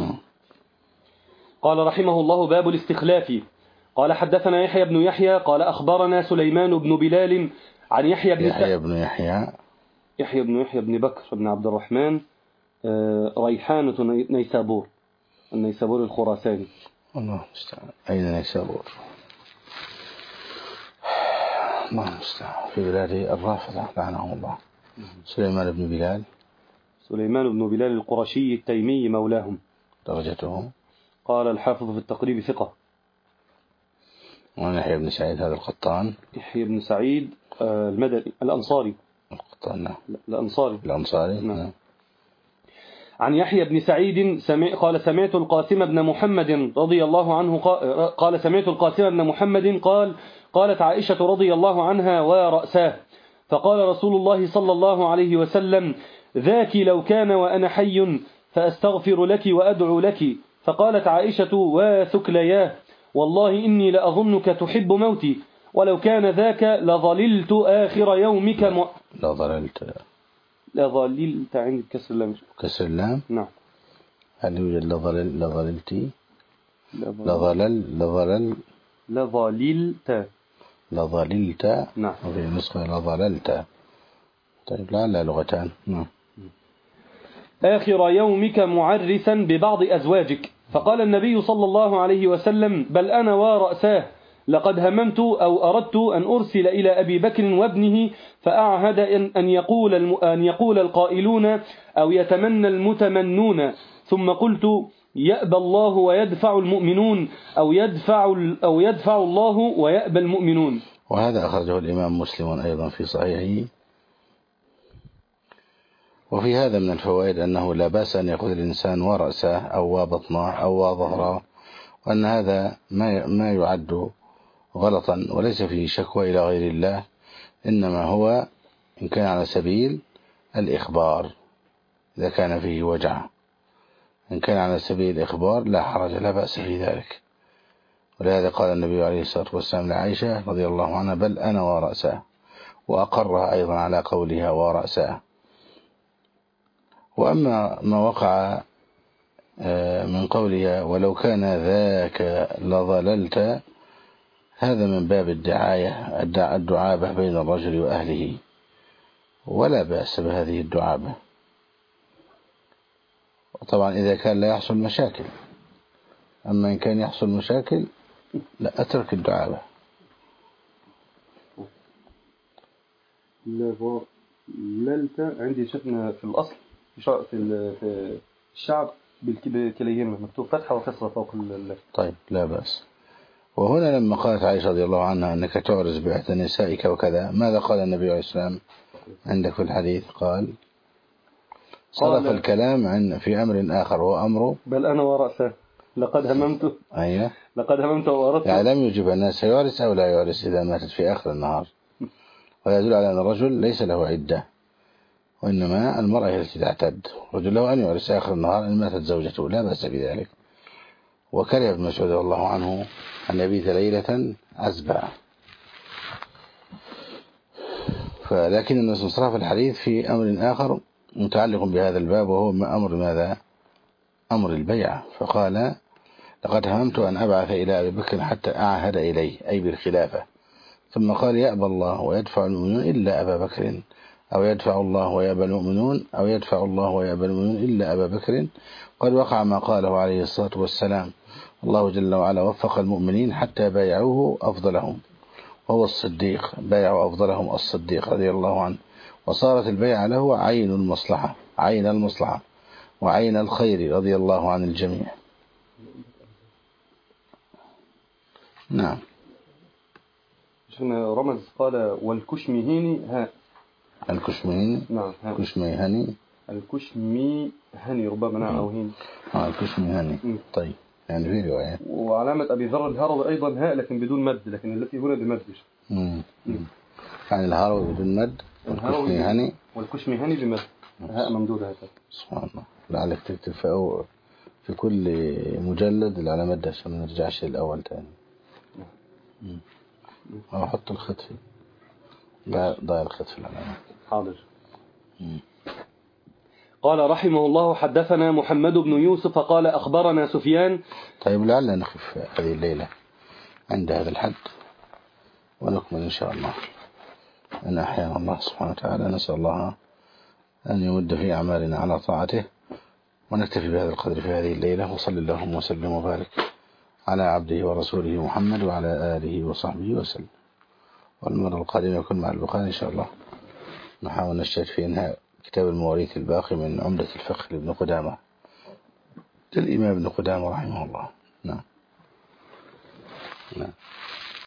قال رحمه الله باب الاستخلاف. قال حدثنا يحيى بن يحيى قال أخبرنا سليمان بن بلال عن يحيى بن يحيى بن يحيى يحيى بن يحيى بن بكر بن عبد الرحمن ريحانة نيسابور النيسابور الخراساني. الله المستعان. أين نيسابور؟ الله المستعان في بلاد الرافضة لعنهم الله. سليمان بن بلال سليمان بن بلال القرشي التيمي مولاهم. درجته قال الحافظ في التقريب ثقة. وعن يحيى بن سعيد هذا القطان. يحيى بن سعيد المدني الأنصاري. القطان نعم. الأنصاري الأنصاري نعم. عن يحيى بن سعيد سمع قال سمعت القاسم بن محمد رضي الله عنه قال سمعت القاسم بن محمد قال قالت عائشة رضي الله عنها ورأساه فقال رسول الله صلى الله عليه وسلم ذاك لو كان وأنا حي فأستغفر لك وأدعو لك. فقالت عائشة وثكلياه والله إني لأظنك تحب موتي ولو كان ذاك لظللت آخر يومك م... لظللت لظللت عند كسر اللام. كسر اللام نعم. هل يوجد لظلل لظللتي لظلل لظلل لظللت لظللت نعم. وفي نسخة لظللت. طيب لعل لغتان. نعم. آخر يومك معرسا ببعض أزواجك. فقال النبي صلى الله عليه وسلم بل أنا ورأساه لقد هممت أو أردت أن أرسل إلى أبي بكر وابنه فأعهد أن يقول, أن يقول القائلون أو يتمنى المتمنون ثم قلت يأبى الله ويدفع المؤمنون أو يدفع, أو يدفع الله ويأبى المؤمنون. وهذا أخرجه الإمام مسلم أيضا في صحيحه. وفي هذا من الفوائد أنه لا بأس أن يقول الإنسان ورأسه أو وبطنه أو وظهره وأن هذا ما ما يعد غلطا وليس فيه شكوى إلى غير الله إنما هو إن كان على سبيل الإخبار إذا كان فيه وجع. إن كان على سبيل الإخبار لا حرج لا بأس في ذلك. ولهذا قال النبي عليه الصلاة والسلام لعائشة رضي الله عنها بل أنا ورأسه وأقرها أيضا على قولها ورأسه. وأما ما وقع من قولها ولو كان ذاك لظللت هذا من باب الدعاية الدعابة بين الرجل وأهله ولا بأس بهذه الدعابة. طبعا إذا كان لا يحصل مشاكل. أما إن كان يحصل مشاكل لا أترك الدعابة. لظللت عندي شفنا في الأصل في الشعب بالكليهما مكتوب فتحة وكسرة فوق ال. طيب لا بأس. وهنا لما قالت عائشة رضي الله عنها أنك تعرز بإحدى نسائك وكذا ماذا قال النبي عليه السلام عندك في الحديث؟ قال صرف الكلام عن في أمر آخر وهو أمره بل أنا ورأسه لقد هممت. أيوة. لقد هممت وأردت. يعني لم يجب الناس يورث أو لا يورث إذا ماتت في آخر النهار. ويدل على أن الرجل ليس له عدة وإنما المرأة هي التي تعتد. الرجل له أن يورث آخر النهار إن ماتت زوجته لا بأس بذلك. وكره ابن مسعود رضي الله عنه أن يبيت ليلة عزبا. فلكن الناس انصرف الحديث في أمر آخر متعلق بهذا الباب وهو أمر ماذا؟ أمر البيع. فقال لقد هممت أن أبعث إلى أبي بكر حتى أعهد إليه أي بالخلافة ثم قال يأبى الله ويدفع المؤمنون إلا أبا بكر، أو يدفع الله ويأبى المؤمنون، أو يدفع الله ويأبى المؤمنون إلا أبا بكر. قد وقع ما قاله عليه الصلاة والسلام: الله جل وعلا وفق المؤمنين حتى بايعوه أفضلهم، وهو الصديق، بايعوا أفضلهم الصديق رضي الله عنه، وصارت البيعة له عين المصلحة، عين المصلحة وعين الخير رضي الله عن الجميع. نعم. شفنا رمز قال والكشمهيني ها. الكشمهيني. نعم. الكشمهيني. الكشمهيني ربما نعم أو هين. آه الكشمهيني. طيب يعني في رواية. وعلامة أبي ذر الهروي أيضا هاء لكن بدون مد، لكن التي هنا بمد. امم يعني الهروي بدون مد والكشمهيني والكشمهيني بمد، هاء ممدودة هكذا. سبحان الله. لعلك تكتب في في كل مجلد العلامات ده عشان ما نرجعش للأول تاني. امم أو حط الخط فيه. لا ضايع الخط في العلامات. حاضر. قال رحمه الله: حدثنا محمد بن يوسف قال أخبرنا سفيان. طيب لعلنا نخف هذه الليلة عند هذا الحد ونكمل إن شاء الله إن أحيانا الله سبحانه وتعالى. نسأل الله أن يمد في أعمالنا على طاعته، ونكتفي بهذا القدر في هذه الليلة. وصلى اللهم وسلم وبارك على عبده ورسوله محمد وعلى آله وصحبه وسلم. والمرة القادمة يكون مع البخاري إن شاء الله. نحاول نشترك في إنهاء كتاب المواريث الباقي من عمدة الفقه لابن قدامة للإمام ابن قدامة رحمه الله. نعم. نعم.